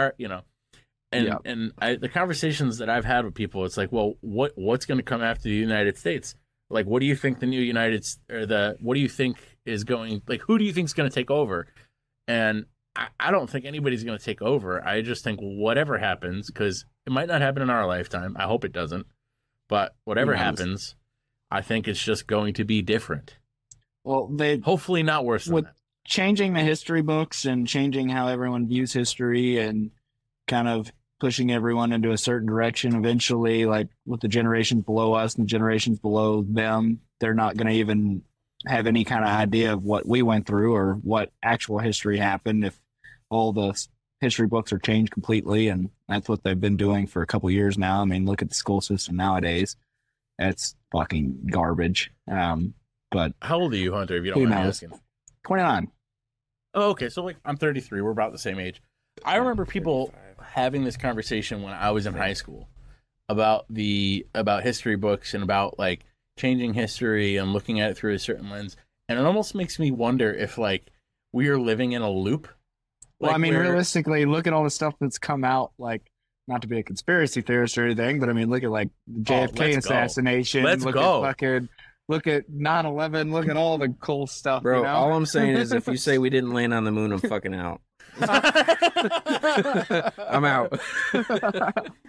the conversations that I've had with people, it's like, well, what's going to come after the United States? Like, what do you think the new what do you think is going, like, who do you think is going to take over? And I don't think anybody's going to take over. I just think whatever happens, because it might not happen in our lifetime. I hope it doesn't. But whatever happens, I think it's just going to be different. Well, hopefully not worse than that. Changing the history books and changing how everyone views history and kind of pushing everyone into a certain direction. Eventually, like with the generations below us and the generations below them, they're not going to even have any kind of idea of what we went through or what actual history happened if all the history books are changed completely. And that's what they've been doing for a couple years now. I mean, look at the school system nowadays. It's fucking garbage. But how old are you, Hunter, if you don't mind me asking? 29. Oh, okay. So like I'm 33. We're about the same age. I remember people having this conversation when I was in high school about history books and about like changing history and looking at it through a certain lens. And it almost makes me wonder if like we are living in a loop. Well, I mean, realistically, look at all the stuff that's come out, like, not to be a conspiracy theorist or anything, but I mean, look at like the JFK assassination. Look at 9/11. Look at all the cool stuff. Bro, all I'm saying is if you say we didn't land on the moon, I'm fucking out. I'm out.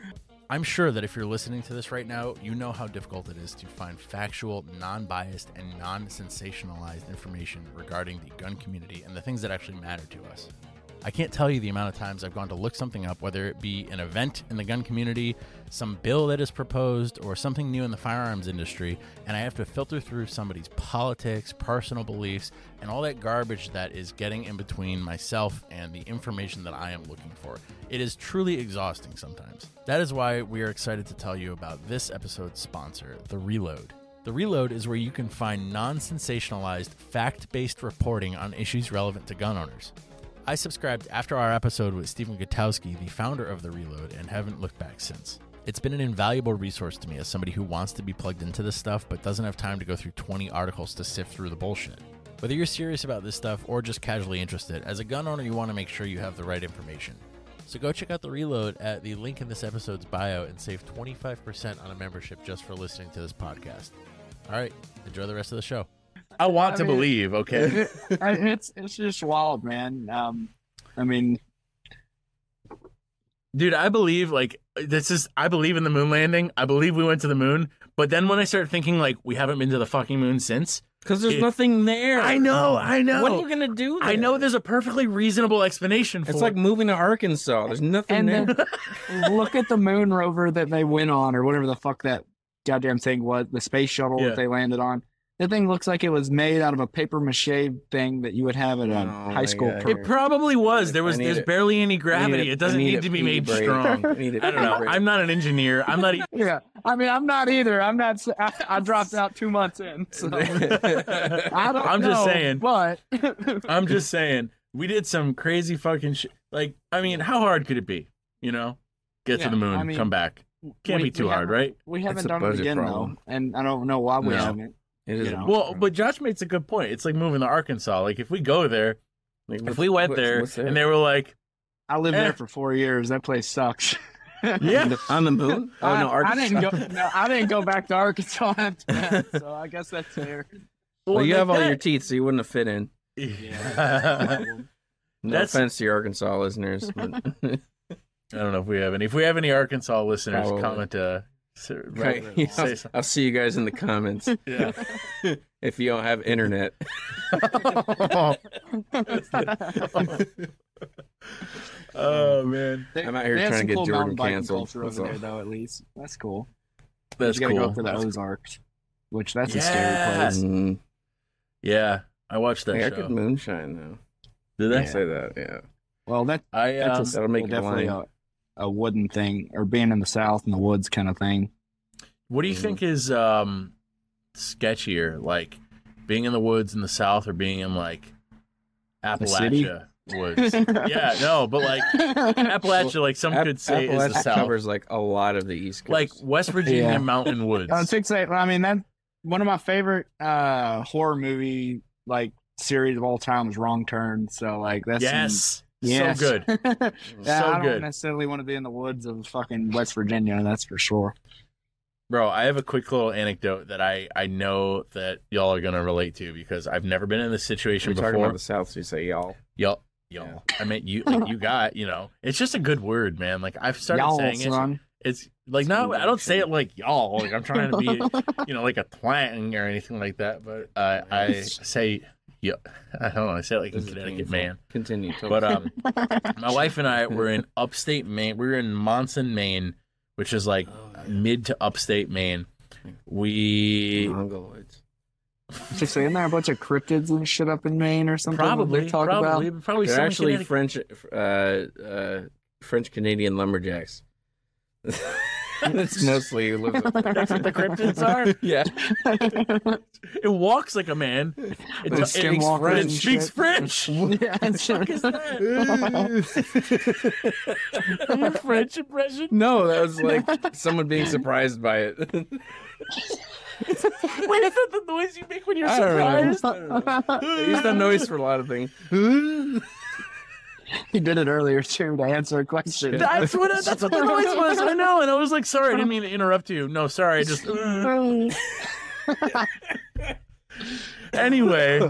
I'm sure that if you're listening to this right now, you know how difficult it is to find factual, non-biased, and non-sensationalized information regarding the gun community and the things that actually matter to us. I can't tell you the amount of times I've gone to look something up, whether it be an event in the gun community, some bill that is proposed, or something new in the firearms industry, and I have to filter through somebody's politics, personal beliefs, and all that garbage that is getting in between myself and the information that I am looking for. It is truly exhausting sometimes. That is why we are excited to tell you about this episode's sponsor, The Reload. The Reload is where you can find non-sensationalized, fact-based reporting on issues relevant to gun owners. I subscribed after our episode with Stephen Gutowski, the founder of The Reload, and haven't looked back since. It's been an invaluable resource to me as somebody who wants to be plugged into this stuff but doesn't have time to go through 20 articles to sift through the bullshit. Whether you're serious about this stuff or just casually interested, as a gun owner you want to make sure you have the right information. So go check out The Reload at the link in this episode's bio and save 25% on a membership just for listening to this podcast. All right, enjoy the rest of the show. I want to believe, okay? It's just wild, man. Dude, I believe, I believe in the moon landing. I believe we went to the moon. But then when I start thinking, we haven't been to the fucking moon since. Because there's nothing there. I know. What are you going to do there? I know there's a perfectly reasonable explanation for it. It's like moving to Arkansas. There's nothing there. Look at the moon rover that they went on, or whatever the fuck that goddamn thing was, the space shuttle that they landed on. That thing looks like it was made out of a paper mache thing that you would have at a high school. It probably was. There's barely any gravity. It doesn't need to be made strong. I don't know. I'm not an engineer. I'm not. Yeah, I'm not either. I dropped out 2 months in. So. I'm just saying. But I'm just saying. We did some crazy fucking shit. How hard could it be? Get to the moon, come back. Can't be too hard, right? We haven't done it again though, and I don't know why we haven't. It is. But Josh makes a good point. It's like moving to Arkansas. If we go there, if we went there and they were like, I lived there for 4 years. That place sucks. Yeah, on the moon. Oh no, Arkansas. I didn't go back to Arkansas after that. So I guess that's fair. Well, you have all your teeth, so you wouldn't have fit in. Yeah. No offense to your Arkansas listeners. But I don't know if we have any. If we have any Arkansas listeners, comment. Right. I'll see you guys in the comments. Yeah. If you don't have internet. Oh man. I'm out here trying to get Jordan canceled. Over there, though, at least. That's cool. That's you cool. You gotta go up to the Ozarks, which that's a scary place. Mm. Yeah. I watched that show. I could moonshine though. Did they say that? Yeah. Well, that'll make definitely a wooden thing, or being in the South in the woods kind of thing. What do you think is sketchier, like being in the woods in the South or being in Appalachia woods? Yeah, no, but Appalachia, some could say is the South. Covers a lot of the East Coast, like West Virginia mountain woods. I was fixate. That one of my favorite horror movie series of all time is Wrong Turn. So that's yes. Yes. So good. I don't necessarily want to be in the woods of fucking West Virginia, that's for sure. Bro, I have a quick little anecdote that I know that y'all are going to relate to because I've never been in this situation before. Talking about the South, so you say y'all. Y'all. Yeah. I meant you, you got, it's just a good word, man. I've started y'all, saying son. It's no, I don't say it like y'all. I'm trying to be, like a twang or anything like that, but I say... Yeah, I don't know. I say it like a Connecticut man. Continue. But my wife and I were in upstate Maine. We were in Monson, Maine, which is mid to upstate Maine. Mongoloids. So isn't there a bunch of cryptids and shit up in Maine or something? Probably. They're actually French Canadian lumberjacks. It's mostly who lives up there. That's what the cryptids are? Yeah. It walks like a man. It speaks French. Yeah, what the fuck is that? Your French impression? No, that was someone being surprised by it. Wait, is that the noise you make when you're surprised? I use that noise for a lot of things. He did it earlier too to answer a question. That's what the noise was. I know, and I was like, "Sorry, I didn't mean to interrupt you." No, sorry, I just. Anyway,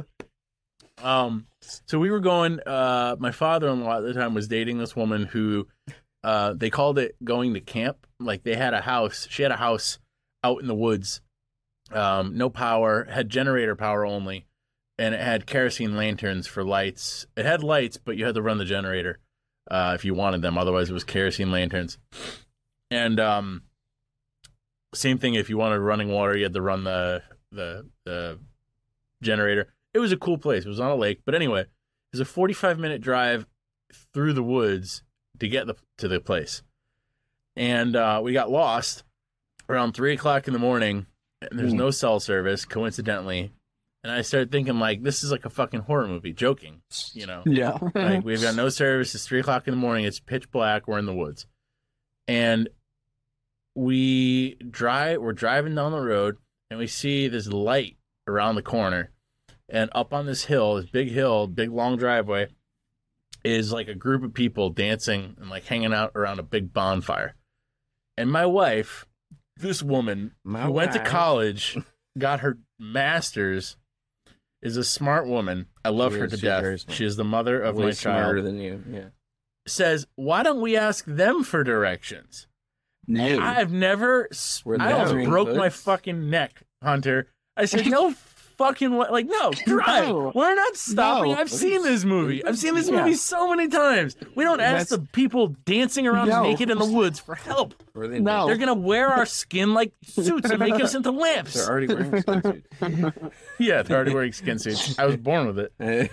so we were going. My father-in-law at the time was dating this woman who They called it going to camp. Like they had a house. She had a house out in the woods. No power, had generator power only, and it had kerosene lanterns for lights. It had lights, but you had to run the generator if you wanted them. Otherwise, it was kerosene lanterns. And same thing if you wanted running water, you had to run the generator. It was a cool place. It was on a lake. But anyway, it was a 45-minute drive through the woods to get to the place. And we got lost around 3 o'clock in the morning, and there's no cell service, coincidentally. And I started thinking, like, this is like a fucking horror movie, joking, you know? Yeah. Like, we've got no service. It's 3 o'clock in the morning. It's pitch black. We're in the woods. And we're driving down the road, and we see this light around the corner. And up on this hill, this big hill, big long driveway, is like a group of people dancing and like hanging out around a big bonfire. And my wife, this woman who went to college, got her master's, is a smart woman. I love her to death. She is the mother of my child. Smarter than you, yeah. Says, why don't we ask them for directions? No. I've never. I almost broke my fucking neck, Hunter. I said, no fucking way. Like, no, drive. No. We're not stopping. No. I've seen this movie. I've seen this movie so many times. We don't ask the people dancing around naked in the woods for help. No. They're going to wear our skin like suits and make us into lamps. They're already wearing skin suits. Yeah, they're already wearing skin suits. I was born with it.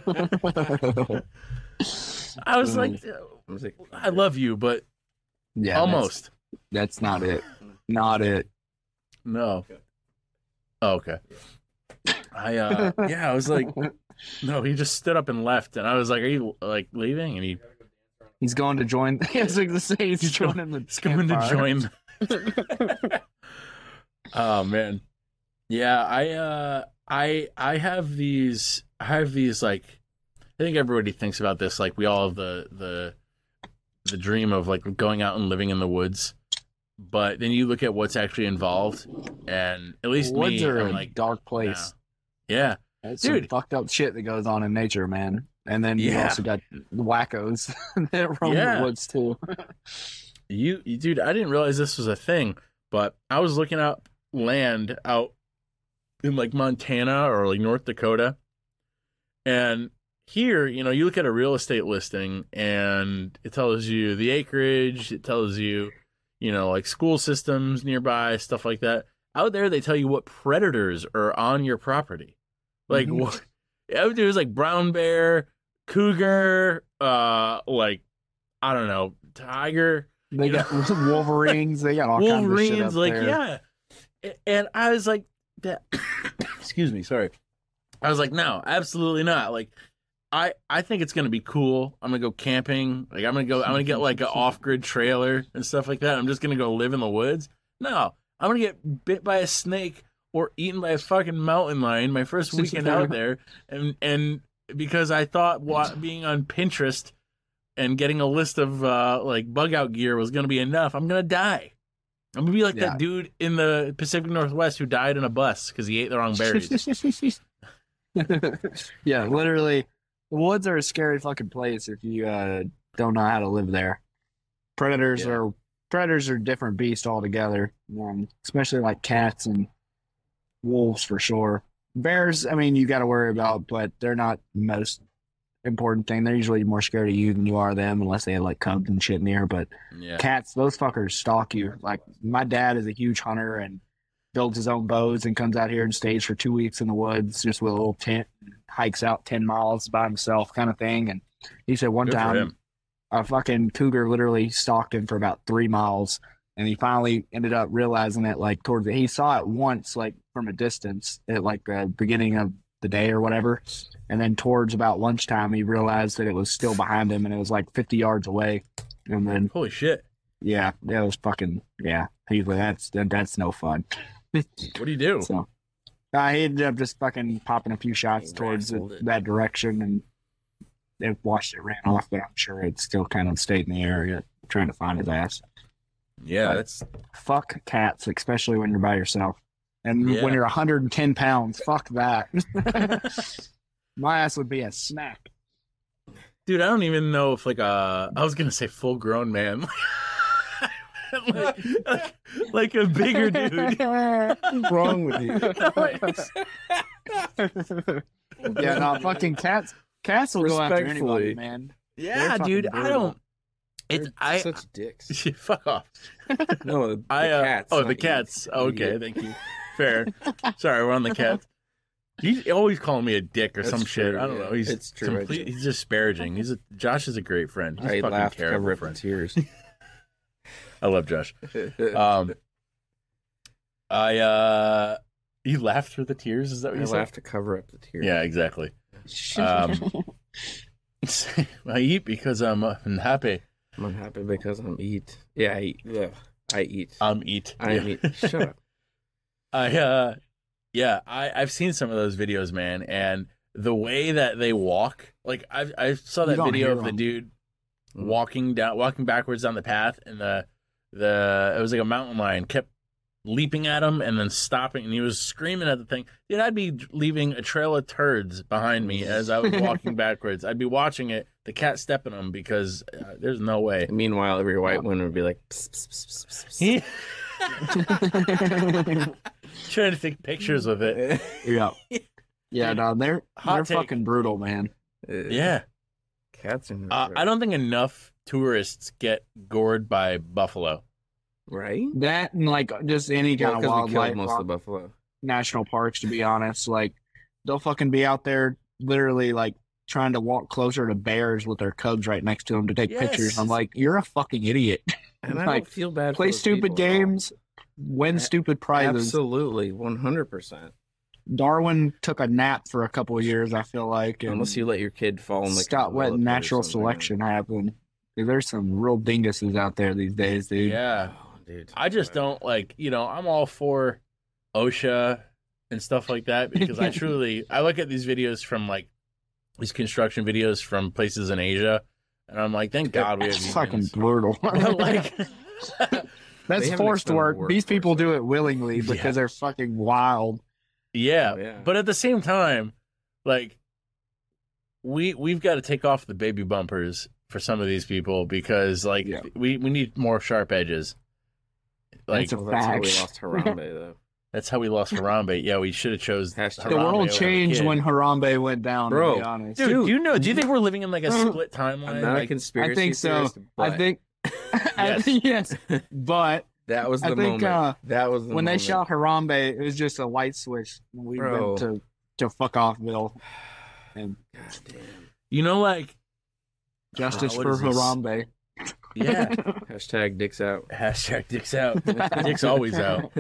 I was like, I love you, but almost. That's not it. Not it. No. Oh, okay. I was like, no, he just stood up and left, and I was like, are you like leaving? And he's going to join. I was going to say he's joining the. He's going to join. Oh man, yeah. I have these like, I think everybody thinks about this. Like we all have the dream of like going out and living in the woods. But then you look at what's actually involved, and at least woods are I'm a like, dark place. Yeah. That's some fucked up shit that goes on in nature, man. And then you also got the wackos that roam the woods too. Dude, I didn't realize this was a thing, but I was looking up land out in like Montana or like North Dakota, and here, you know, you look at a real estate listing, and it tells you the acreage, it tells you, you know, like school systems nearby, stuff like that. Out there, they tell you what predators are on your property. Like, what? There's like brown bear, cougar, like, I don't know, tiger. They got Wolverines. They got all kinds of shit up like, there. Yeah. And I was like, that. Excuse me, sorry. I was like, no, absolutely not. Like, I think it's gonna be cool. I'm gonna go camping. Like I'm gonna get like an off-grid trailer and stuff like that. I'm just gonna go live in the woods. No, I'm gonna get bit by a snake or eaten by a fucking mountain lion my first weekend out there, and because I thought being on Pinterest and getting a list of like bug out gear was gonna be enough, I'm gonna die. I'm gonna be like that dude in the Pacific Northwest who died in a bus because he ate the wrong berries. Yeah, literally. The woods are a scary fucking place if you don't know how to live there. Predators are different beasts altogether, especially like cats and wolves for sure. Bears, I mean, you got to worry about, but they're not the most important thing. They're usually more scared of you than you are them, unless they have like cubs and shit near. But cats, those fuckers stalk you. Like my dad is a huge hunter and builds his own bows and comes out here and stays for 2 weeks in the woods just with a little tent, and hikes out 10 miles by himself kind of thing. And he said one time a fucking cougar literally stalked him for about 3 miles, and he finally ended up realizing that like he saw it once like from a distance at like the beginning of the day or whatever, and then towards about lunchtime he realized that it was still behind him and it was like 50 yards away. And then holy shit, it was fucking he's like, that's no fun. What do you do? So he ended up just fucking popping a few shots towards that direction, and it ran off, but I'm sure it still kind of stayed in the area trying to find his ass. Yeah, that's fuck cats, especially when you're by yourself. And when you're 110 pounds, fuck that. My ass would be a snack. Dude, I don't even know if I was gonna say full grown man. like a bigger dude. What's wrong with you? Yeah, no, fucking cats will go after anybody, man. Yeah, dude, I don't. They're such dicks. Fuck off. No, the cats. Oh, the cats. Okay, thank you. Fair. Sorry, we're on the cats. He's always calling me a dick or some shit. I don't know. It's true. He's disparaging. Josh is a great friend. He's I fucking laughed to terrible cover up friend. the tears. I love Josh. You laughed through the tears? Is that what you said? I laughed to cover up the tears. Yeah, exactly. I eat because I'm unhappy. I'm unhappy because I'm eat. Yeah, I eat. Yeah, I eat. Eat. I eat. Shut up. I've seen some of those videos, man, and the way that they walk, like I saw that video of the dude walking backwards down the path, and it was like a mountain lion kept leaping at him and then stopping, and he was screaming at the thing. Dude, I'd be leaving a trail of turds behind me as I was walking backwards. I'd be watching it, the cat stepping them, because there's no way. And meanwhile, every white woman would be like, pss, pss, pss, pss, pss. Trying to take pictures with it. Yeah, no, they're fucking brutal, man. Yeah. Cats in I don't think enough tourists get gored by buffalo. Right? That and like just any kind of wildlife. Most of the buffalo. National parks, to be honest, like they'll fucking be out there literally like trying to walk closer to bears with their cubs right next to them to take pictures. I'm like, you're a fucking idiot. And I don't feel bad. Play stupid games, win stupid prizes. Absolutely, 100%. Darwin took a nap for a couple of years, I feel like. Unless you let your kid fall in the stop letting natural selection happen. There's some real dinguses out there these days, dude. Yeah. Dude, I just don't I'm all for OSHA and stuff like that, because I look at these videos from like these construction videos from places in Asia, and I'm like, thank God we have these fucking brutal. Like, that's forced work. These people do it willingly because they're fucking wild. Yeah, but at the same time, like we've got to take off the baby bumpers for some of these people, because we need more sharp edges. Like, that's how we lost Harambe, though. That's how we lost Harambe. Yeah, we should have chose Harambe. The world changed when Harambe went down, bro. To be honest. Dude, do you think we're living in like a split timeline? I'm not a conspiracy I think so. But... I think yes. But that was the moment. That was the when moment. They shot Harambe, it was just a light switch. We went to fuck off, Bill. And like justice for Harambe. Yeah. Hashtag dicks out. Hashtag dicks out. Dick's always out.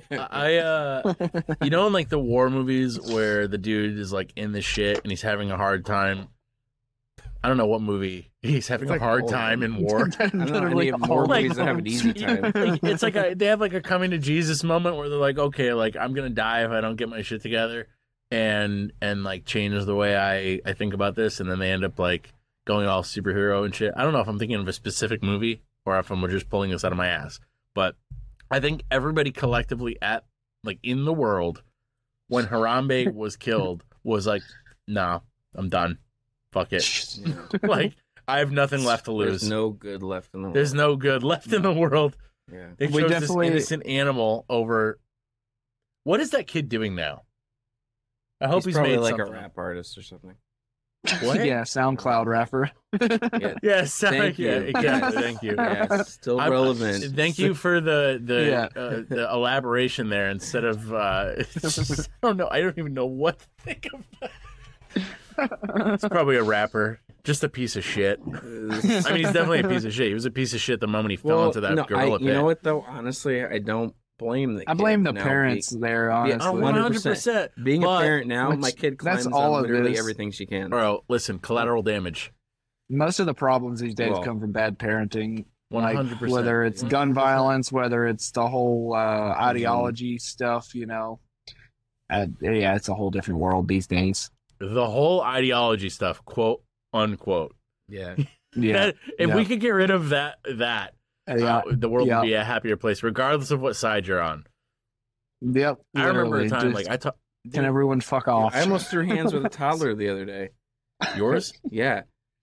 In like the war movies where the dude is like in the shit and he's having a hard time. I don't know what movie he's having a hard time in war. I don't know any of more movies that have an easy time. It's like they have like a coming to Jesus moment where they're like, okay, like I'm gonna die if I don't get my shit together, and like change the way I think about this, and then they end up like going all superhero and shit. I don't know if I'm thinking of a specific movie or if I'm just pulling this out of my ass, but I think everybody collectively in the world when Harambe was killed was like, nah, I'm done. Fuck it. Like, I have nothing left to lose. There's no good left in the world. There's no good left in the world. Yeah. They chose this innocent animal over. What is that kid doing now? I hope he's probably made like something. a rap artist or something. What? Yeah, SoundCloud rapper. Yes, thank you. Exactly. Thank you. Yes, still relevant. Thank you for the elaboration there. Instead of I don't know. I don't even know what to think of that. It's probably a rapper, just a piece of shit. I mean, he's definitely a piece of shit. He was a piece of shit the moment he fell into that gorilla pit. You know what though? Honestly, I don't blame the kid. I blame the parents there, honestly. 100%. Being a parent now, my kid climbs on literally everything she can. Bro, listen, collateral damage. Most of the problems these days come from bad parenting. 100%. Like, whether it's gun violence, whether it's the whole ideology stuff, Yeah, it's a whole different world these days. The whole ideology stuff, quote, unquote. Yeah. Yeah. If we could get rid of that, the world would be a happier place, regardless of what side you're on. Yep. I remember a time can everyone fuck off? I almost threw hands with a toddler the other day. Yours? Yeah.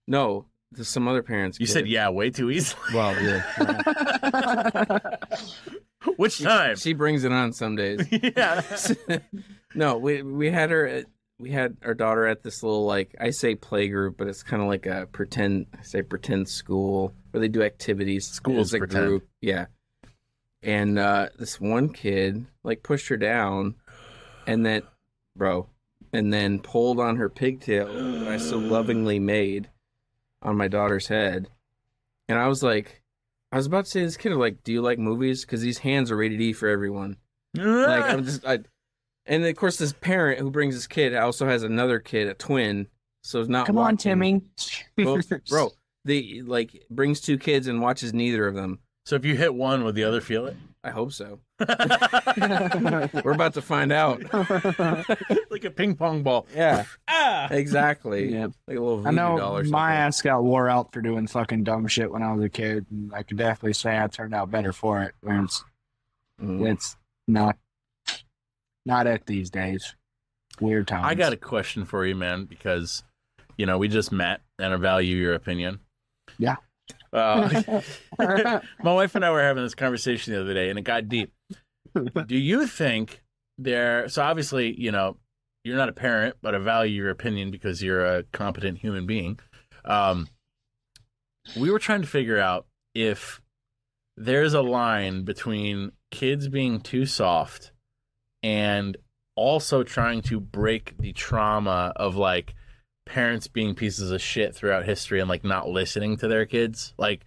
No, there's some other parents. You said yeah way too easily. Well, yeah. Which time? She brings it on some days. Yeah. No, we had her. We had our daughter at this little, like, I say play group, but it's kind of like a pretend school where they do activities. School's a pretend. group. Yeah. And this one kid, like, pushed her down and then pulled on her pigtail that I so lovingly made on my daughter's head. And I was about to say to this kid, like, do you like movies? Because these hands are rated E for everyone. Like, and of course, this parent who brings his kid also has another kid, a twin. So it's not. Come on, Timmy. Well, bro, they like brings two kids and watches neither of them. So if you hit one, would the other feel it? I hope so. We're about to find out. Like a ping pong ball. Yeah. Exactly. Yeah. Like a little voodoo I know doll or something. my ass got wore out for doing fucking dumb shit when I was a kid, and I could definitely say I turned out better for it. Where it's not it these days. Weird times. I got a question for you, man, because we just met and I value your opinion. Yeah. My wife and I were having this conversation the other day, and it got deep. Do you think so obviously, you're not a parent, but I value your opinion because you're a competent human being. We were trying to figure out if there's a line between kids being too soft and also trying to break the trauma of, like, parents being pieces of shit throughout history and, like, not listening to their kids, like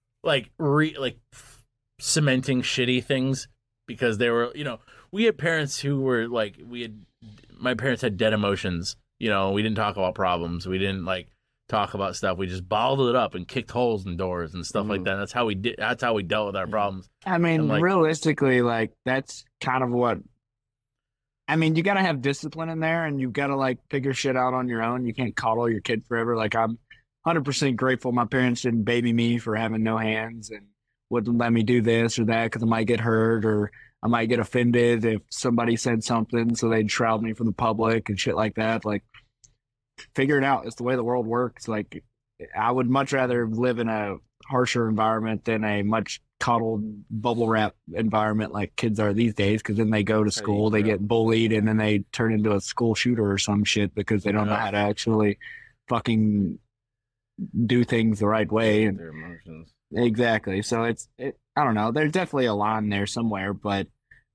cementing shitty things because they were, we had parents who were like, my parents had dead emotions. We didn't talk about problems. We didn't, like, talk about stuff. We just bottled it up and kicked holes in doors and stuff like that. That's how we dealt with our problems. I mean, realistically, like, that's kind of what. I mean, you got to have discipline in there, and you've got to, like, figure shit out on your own. You can't coddle your kid forever. Like, I'm 100% grateful my parents didn't baby me for having no hands and wouldn't let me do this or that because I might get hurt or I might get offended if somebody said something, so they'd shroud me from the public and shit like that. Like, figure it out. It's the way the world works. Like, I would much rather live in a harsher environment than a much coddled bubble wrap environment like kids are these days, because then they go to school, they get bullied, and then they turn into a school shooter or some shit because they don't know how to actually fucking do things the right way. And their emotions. Exactly. So I don't know. There's definitely a line there somewhere, but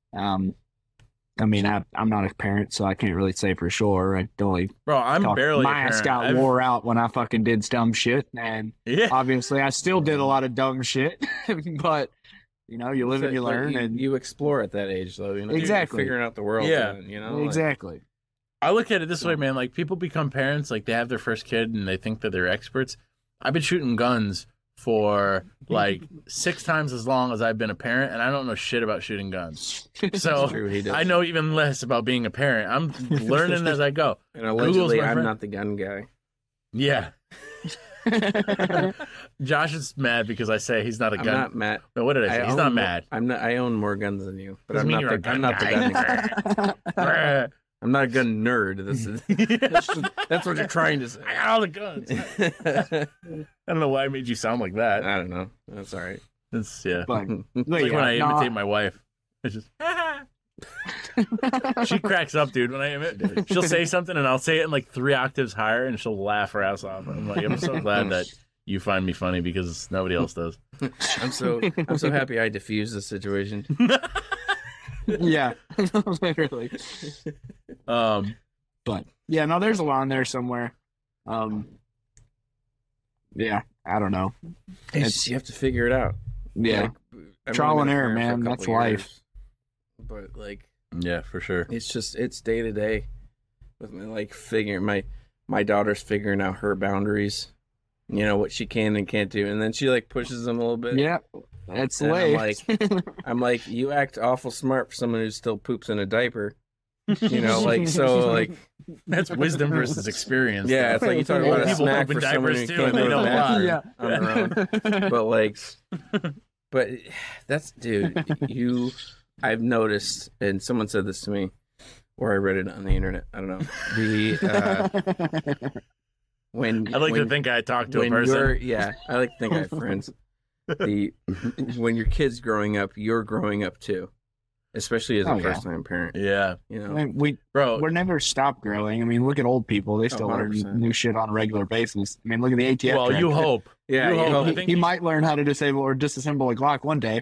I mean, I'm not a parent, so I can't really say for sure. I'm barely my ass got wore out when I fucking did dumb shit, and obviously I still did a lot of dumb shit, but you live and you learn, and you explore at that age, though. Exactly. You're figuring out the world. Yeah. Exactly. I look at it this way, man. Like, people become parents, like, they have their first kid and they think that they're experts. I've been shooting guns for like 6 times as long as I've been a parent, and I don't know shit about shooting guns. So true, I know even less about being a parent. I'm learning as I go. And allegedly, I'm not the gun guy. Yeah. Josh is mad because I say he's not a gun. I'm not mad. No, what did I say? He's not mad. I own more guns than you, but I'm not the gun guy. I'm not a gun nerd. That's what you're trying to say. I got all the guns. I don't know why I made you sound like that. I don't know. That's all right. It's But, it's like when I imitate my wife. It's just she cracks up, dude. When I imitate, she'll say something and I'll say it in like 3 octaves higher, and she'll laugh her ass off. I'm like, I'm so glad that you find me funny because nobody else does. I'm so happy I diffused the situation. Yeah, literally. But yeah, no, there's a line there somewhere. Yeah, I don't know. You have to figure it out. Yeah, trial and error, man. That's life. But like, yeah, for sure. It's day to day with me, like figuring my daughter's figuring out her boundaries. What she can and can't do, and then she like pushes them a little bit. Yeah. That's the way. I'm like, you act awful smart for someone who still poops in a diaper. Like that's wisdom versus experience. Yeah, it's like you talk about a people snack poop in for someone diapers who too, can't and they go to don't the bathroom lie. on their own. But that's, dude, I've noticed, and someone said this to me, or I read it on the internet. I don't know. when I'd like to think I talked to a person. I like to think I have friends. When your kid's growing up, you're growing up too, especially as a first-time parent. Yeah, I mean, we're never stop growing. I mean, look at old people; they still learn new shit on a regular basis. I mean, look at the ATF. Well, you hope. Yeah, you hope. He might learn how to disable or disassemble a Glock one day.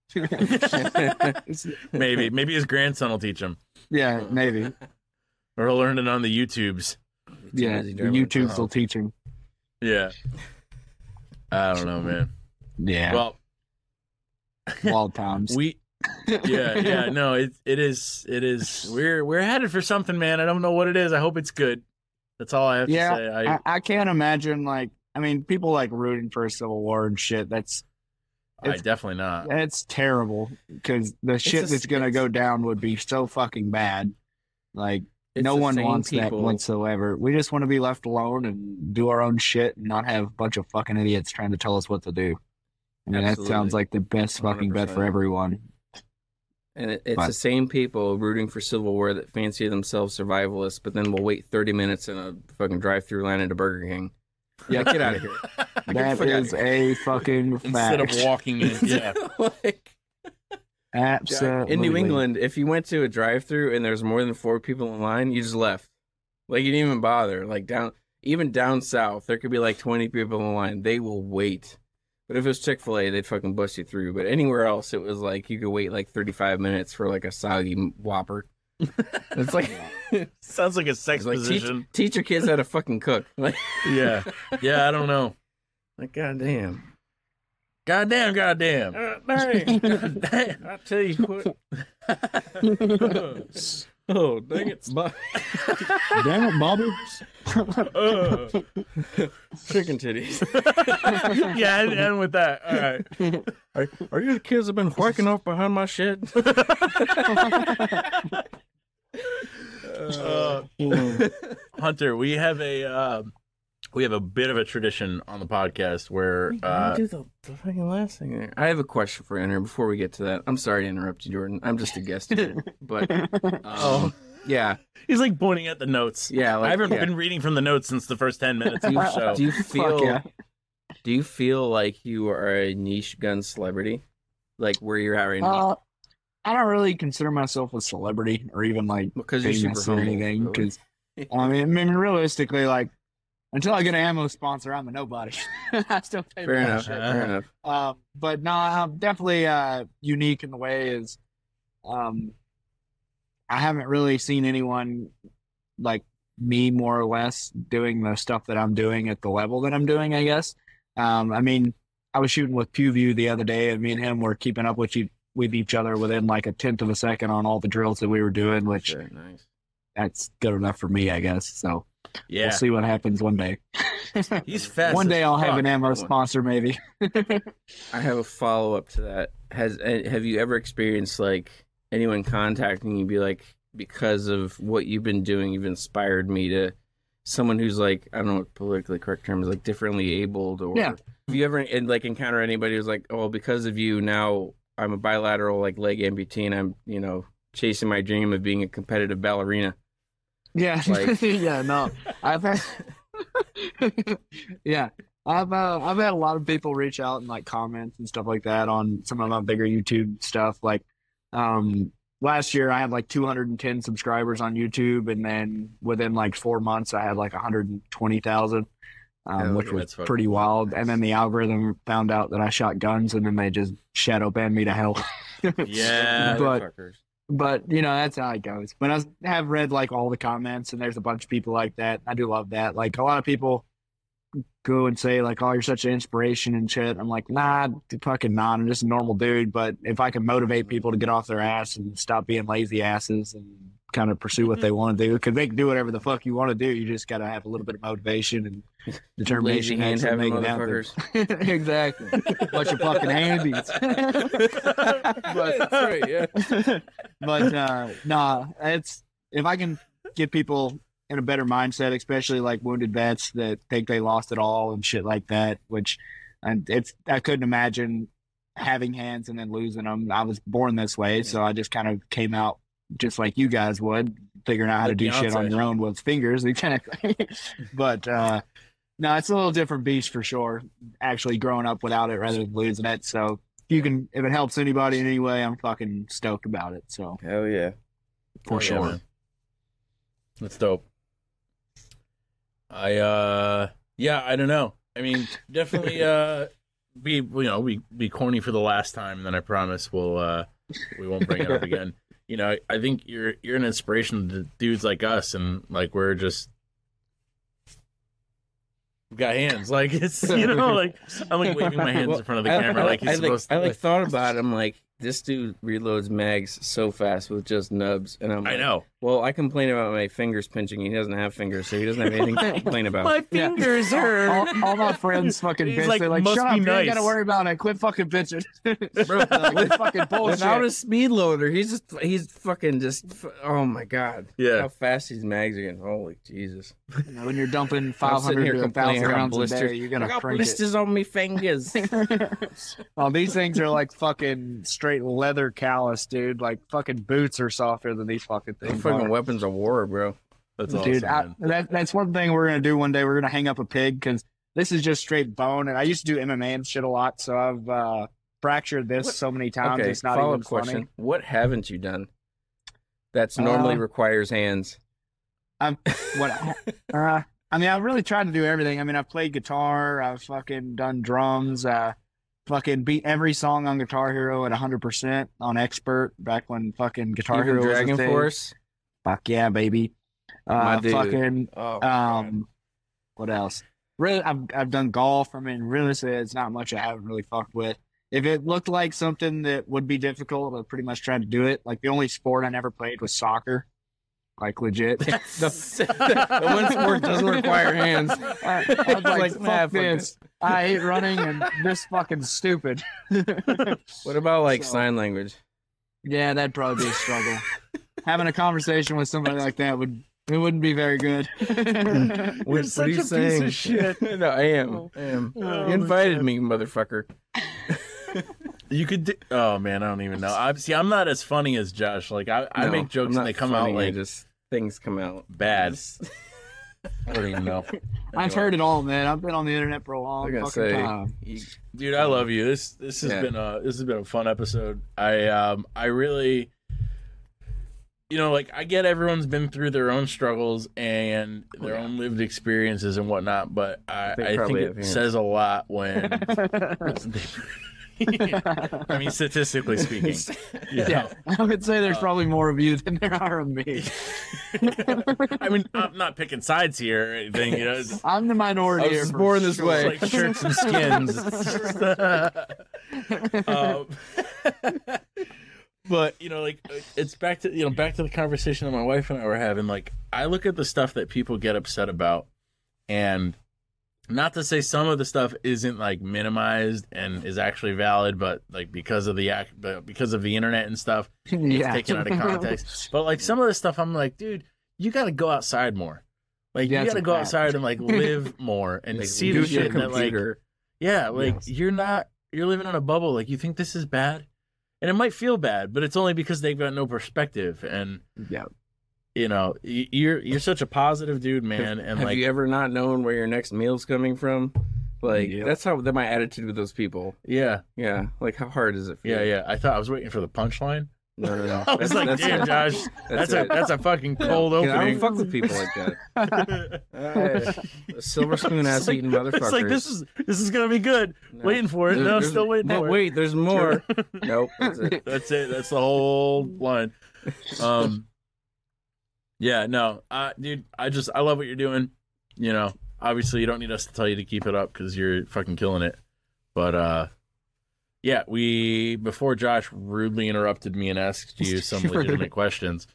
Maybe his grandson will teach him. Yeah, maybe. Or he'll learn it on the YouTubes. Yeah, the YouTubes will teach him. Yeah. I don't know, man. Yeah. Well, wild times. No, it is. We're headed for something, man. I don't know what it is. I hope it's good. That's all I have to say. I can't imagine people like rooting for a civil war and shit. Definitely not. It's terrible because the shit that's gonna go down would be so fucking bad. Like no one wants that whatsoever. We just want to be left alone and do our own shit and not have a bunch of fucking idiots trying to tell us what to do. I mean, that sounds like the best fucking 100%. Bet for everyone. And it's the same people rooting for civil war that fancy themselves survivalists, but then will wait 30 minutes in a fucking drive-through line at a Burger King. Yeah, get out of here. That is a fucking fact. Instead of walking in. Yeah. Absolutely. In New England, if you went to a drive-thru and there's more than 4 people in line, you just left. Like, you didn't even bother. Like, even down south, there could be like 20 people in line. They will wait. But if it was Chick-fil-A, they'd fucking bust you through. But anywhere else, it was like you could wait like 35 minutes for like a soggy Whopper. It's like sounds like a sex position. Teach your kids how to fucking cook. Like, yeah, I don't know. Like, goddamn. Dang. I tell you what. Oh, dang it, Bobby. Damn it, Bobby. Chicken titties. Yeah, and with that. All right. Are you the kids that have been whacking off behind my shed? Hunter, we have a bit of a tradition on the podcast where do the fucking last thing there. I have a question for Hunter before we get to that. I'm sorry to interrupt you, Jordan. I'm just a guest here, but yeah, he's like pointing at the notes. Yeah, I haven't been reading from the notes since the first 10 minutes of the show. Do you feel like you are a niche gun celebrity, like where you're at right now? I don't really consider myself a celebrity or even like because you're super or anything. Because I mean, realistically, like until I get an ammo sponsor, I'm a nobody. I still pay fair enough. shit. Fair enough. But no, I'm definitely unique in the way is, I haven't really seen anyone like me more or less doing the stuff that I'm doing at the level that I'm doing. I guess. I mean, I was shooting with PewView the other day, and me and him were keeping up with each other within like a 1/10 of a second on all the drills that we were doing, which nice. That's good enough for me, I guess. So yeah, we'll see what happens one day. He's fast. One day I'll have an ammo sponsor, maybe. I have a follow up to that. Have you ever experienced like anyone contacting you, be like, because of what you've been doing, you've inspired me to someone who's like, I don't know what politically correct term is, like differently abled, or have you ever encountered anybody who's like, oh, because of you now I'm a bilateral like leg amputee and I'm chasing my dream of being a competitive ballerina? Yeah, like, yeah, no, I've had, yeah, I've had a lot of people reach out and like comments and stuff like that on some of my bigger YouTube stuff. Like, last year I had like 210 subscribers on YouTube, and then within like 4 months I had like 120,000, which was pretty wild. Nice. And then the algorithm found out that I shot guns, and then they just shadow banned me to hell. Yeah, But that's how it goes. But I have read like all the comments, and there's a bunch of people like that. I do love that. Like a lot of people go and say like, "Oh, you're such an inspiration and shit." I'm like, nah, fucking not. I'm just a normal dude. But if I can motivate people to get off their ass and stop being lazy asses and kind of pursue what they want to do, because they can do whatever the fuck you want to do. You just got to have a little bit of motivation and determination. Lazy hand having motherfuckers. Exactly. Bunch of fucking handies. But that's right, yeah. But nah, it's if I can get people in a better mindset, especially like wounded vets that think they lost it all and shit like that, I couldn't imagine having hands and then losing them. I was born this way, so I just kind of came out just like you guys would, figuring out how to do shit on your own with fingers. Exactly. But No, it's a little different beast for sure. Actually, growing up without it rather than losing it. So if it helps anybody in any way, I'm fucking stoked about it. So Hell yeah. for sure. Man. That's dope. I don't know. I mean, definitely be corny for the last time, and then I promise we won't bring it up again. You know, I think you're an inspiration to dudes like us, and like we've got hands. Like it's I'm like waving my hands in front of the camera like he's supposed to. I thought about it. I'm like, this dude reloads mags so fast with just nubs, and I'm like, I know. Well, I complain about my fingers pinching. He doesn't have fingers, so he doesn't have anything to complain about. My fingers hurt. All my friends fucking bitch. Like, They're like, must shut be up, you nice. ain't gotta worry about it. Quit fucking bitching. Bro, like, it's fucking bullshit. Without a speed loader, he's fucking oh my god. Yeah. How fast these mags are getting. Holy Jesus. When you're dumping I'm sitting 500 here to complaining 1,000 about rounds a blisters. day, you're gonna I got crank blisters on me fingers. Oh, these things are like fucking straight leather callus, dude. Like fucking boots are softer than these fucking They're things. fucking are. weapons of war, bro. That's awesome. Dude, Man. that's one thing we're gonna do one day. We're gonna hang up a pig because this is just straight bone. And I used to do MMA and shit a lot, so I've fractured this so many times. Okay, It's not follow-up even funny. question. What haven't you done that's normally requires hands? I mean, I've really tried to do everything. I mean, I've played guitar. I've fucking done drums. Fucking beat every song on Guitar Hero at 100% on Expert back when fucking Guitar Even Hero was a Dragon thing. Force. Fuck yeah, baby. My dude. Fucking Oh, what else? Really, I've done golf. I mean, really, it's not much I haven't really fucked with. If it looked like something that would be difficult, I pretty much tried to do it. Like the only sport I never played was soccer. Like legit. the one sport doesn't require hands. I was like, fuck this. I hate running and this fucking stupid. What about like So- sign language? Yeah, that'd probably be a struggle. Having a conversation with somebody like that wouldn't be very good. What are you saying? No, I am. Oh, You invited me, motherfucker. You could do, oh man, I don't even know. I'm not as funny as Josh. Like I No, make jokes I'm and they not come funny, out like just things come out bad. I don't even know. I've heard it all, man. I've been on the internet for a long I'm fucking gonna say, time. Dude, I love you. This has been a fun episode. I really, like I get everyone's been through their own struggles and their own lived experiences and whatnot, but I think probably it have says a lot when I mean, statistically speaking. Yeah, I would say there's probably more of you than there are of me. I mean, I'm not picking sides here or anything. I'm the minority I was here. for born this sure. way. It's like shirts and skins. But it's back to the conversation that my wife and I were having. Like, I look at the stuff that people get upset about, and not to say some of the stuff isn't like minimized and is actually valid, but like because of the internet and stuff, it's taken out of context. But like some of the stuff, I'm like, dude, you got to go outside more. Like you got to go outside and like live more and Like, see the shit that like, computer. yeah, like Yes. you're living in a bubble. Like you think this is bad, and it might feel bad, but it's only because they've got no perspective. And Yeah. you're such a positive dude, man. And Have like, you ever not known where your next meal's coming from? Like Yep. that's my attitude with those people. yeah, Yeah, like how hard is it for you? yeah. I thought I was waiting for the punchline. No. I was like, damn, it. Josh, that's it. a fucking cold Yeah, I don't opening. fuck with people like that. Silver spoon ass eating motherfuckers. It's like this is gonna be good. No. Waiting for it. No, There's- still waiting no, for it. wait, there's more. Nope, that's it. That's it. That's the whole line. Yeah, no, dude, I love what you're doing. Obviously you don't need us to tell you to keep it up because you're fucking killing it. But yeah, before Josh rudely interrupted me and asked you some legitimate questions,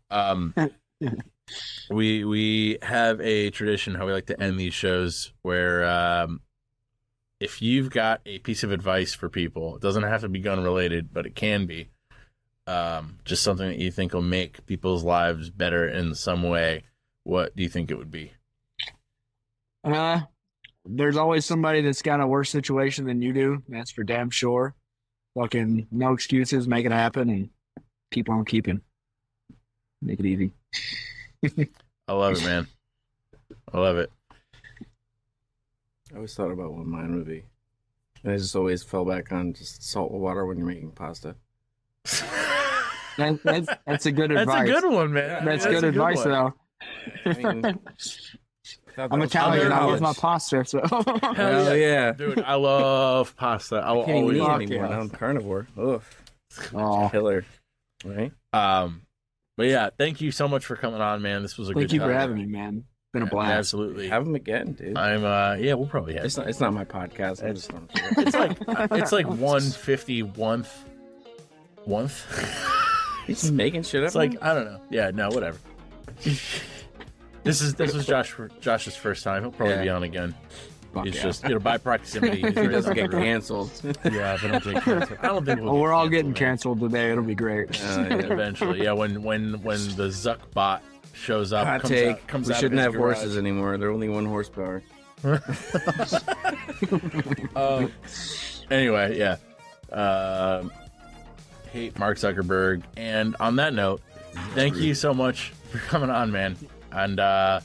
we have a tradition how we like to end these shows where if you've got a piece of advice for people, it doesn't have to be gun related, but it can be. Just something that you think will make people's lives better in some way. What do you think it would be? There's always somebody that's got a worse situation than you do. That's for damn sure. Fucking no excuses, make it happen, and keep on keeping. Make it easy. I love it, man. I love it. I always thought about what mine would be. And I just always fell back on just salt water when you're making pasta. That's a good advice. That's a good one, man. That's good advice, though. I mean, I'm Italian. I love my pasta. So. Hell yeah. Dude, I love pasta. I will I can't always even eat love anymore. pasta. Now I'm carnivore. Ugh. Oh, Killer. Right? But yeah, thank you so much for coming on, man. This was a good thank you time. for having me, man. Been a Yeah, blast. absolutely. Have them again, dude. I'm yeah, we'll probably have. It's not my podcast. I just don't. It's like 151th. He's making shit up. It's like I don't know. Yeah, no, whatever. This was Josh's first time. He'll probably Yeah. be on again. Fuck It's yeah. just by proximity. he doesn't get canceled. Yeah, if I don't get canceled. I don't think Well, we're all getting canceled. canceled today. It'll be great. Eventually, yeah. When the Zuck bot shows up, Hot comes take. out, comes We out of shouldn't his have garage. horses anymore. They're only 1 horsepower. Anyway, yeah. Hate Mark Zuckerberg. And on that note, thank you so much for coming on, man. And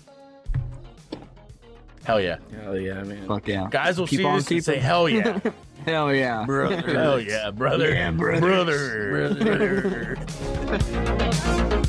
hell yeah, Hell yeah, man. Fuck yeah. guys, we'll Keep see on this and say keeping. hell yeah, Hell yeah. Brother. hell yeah, brother, Yeah, brothers. brother.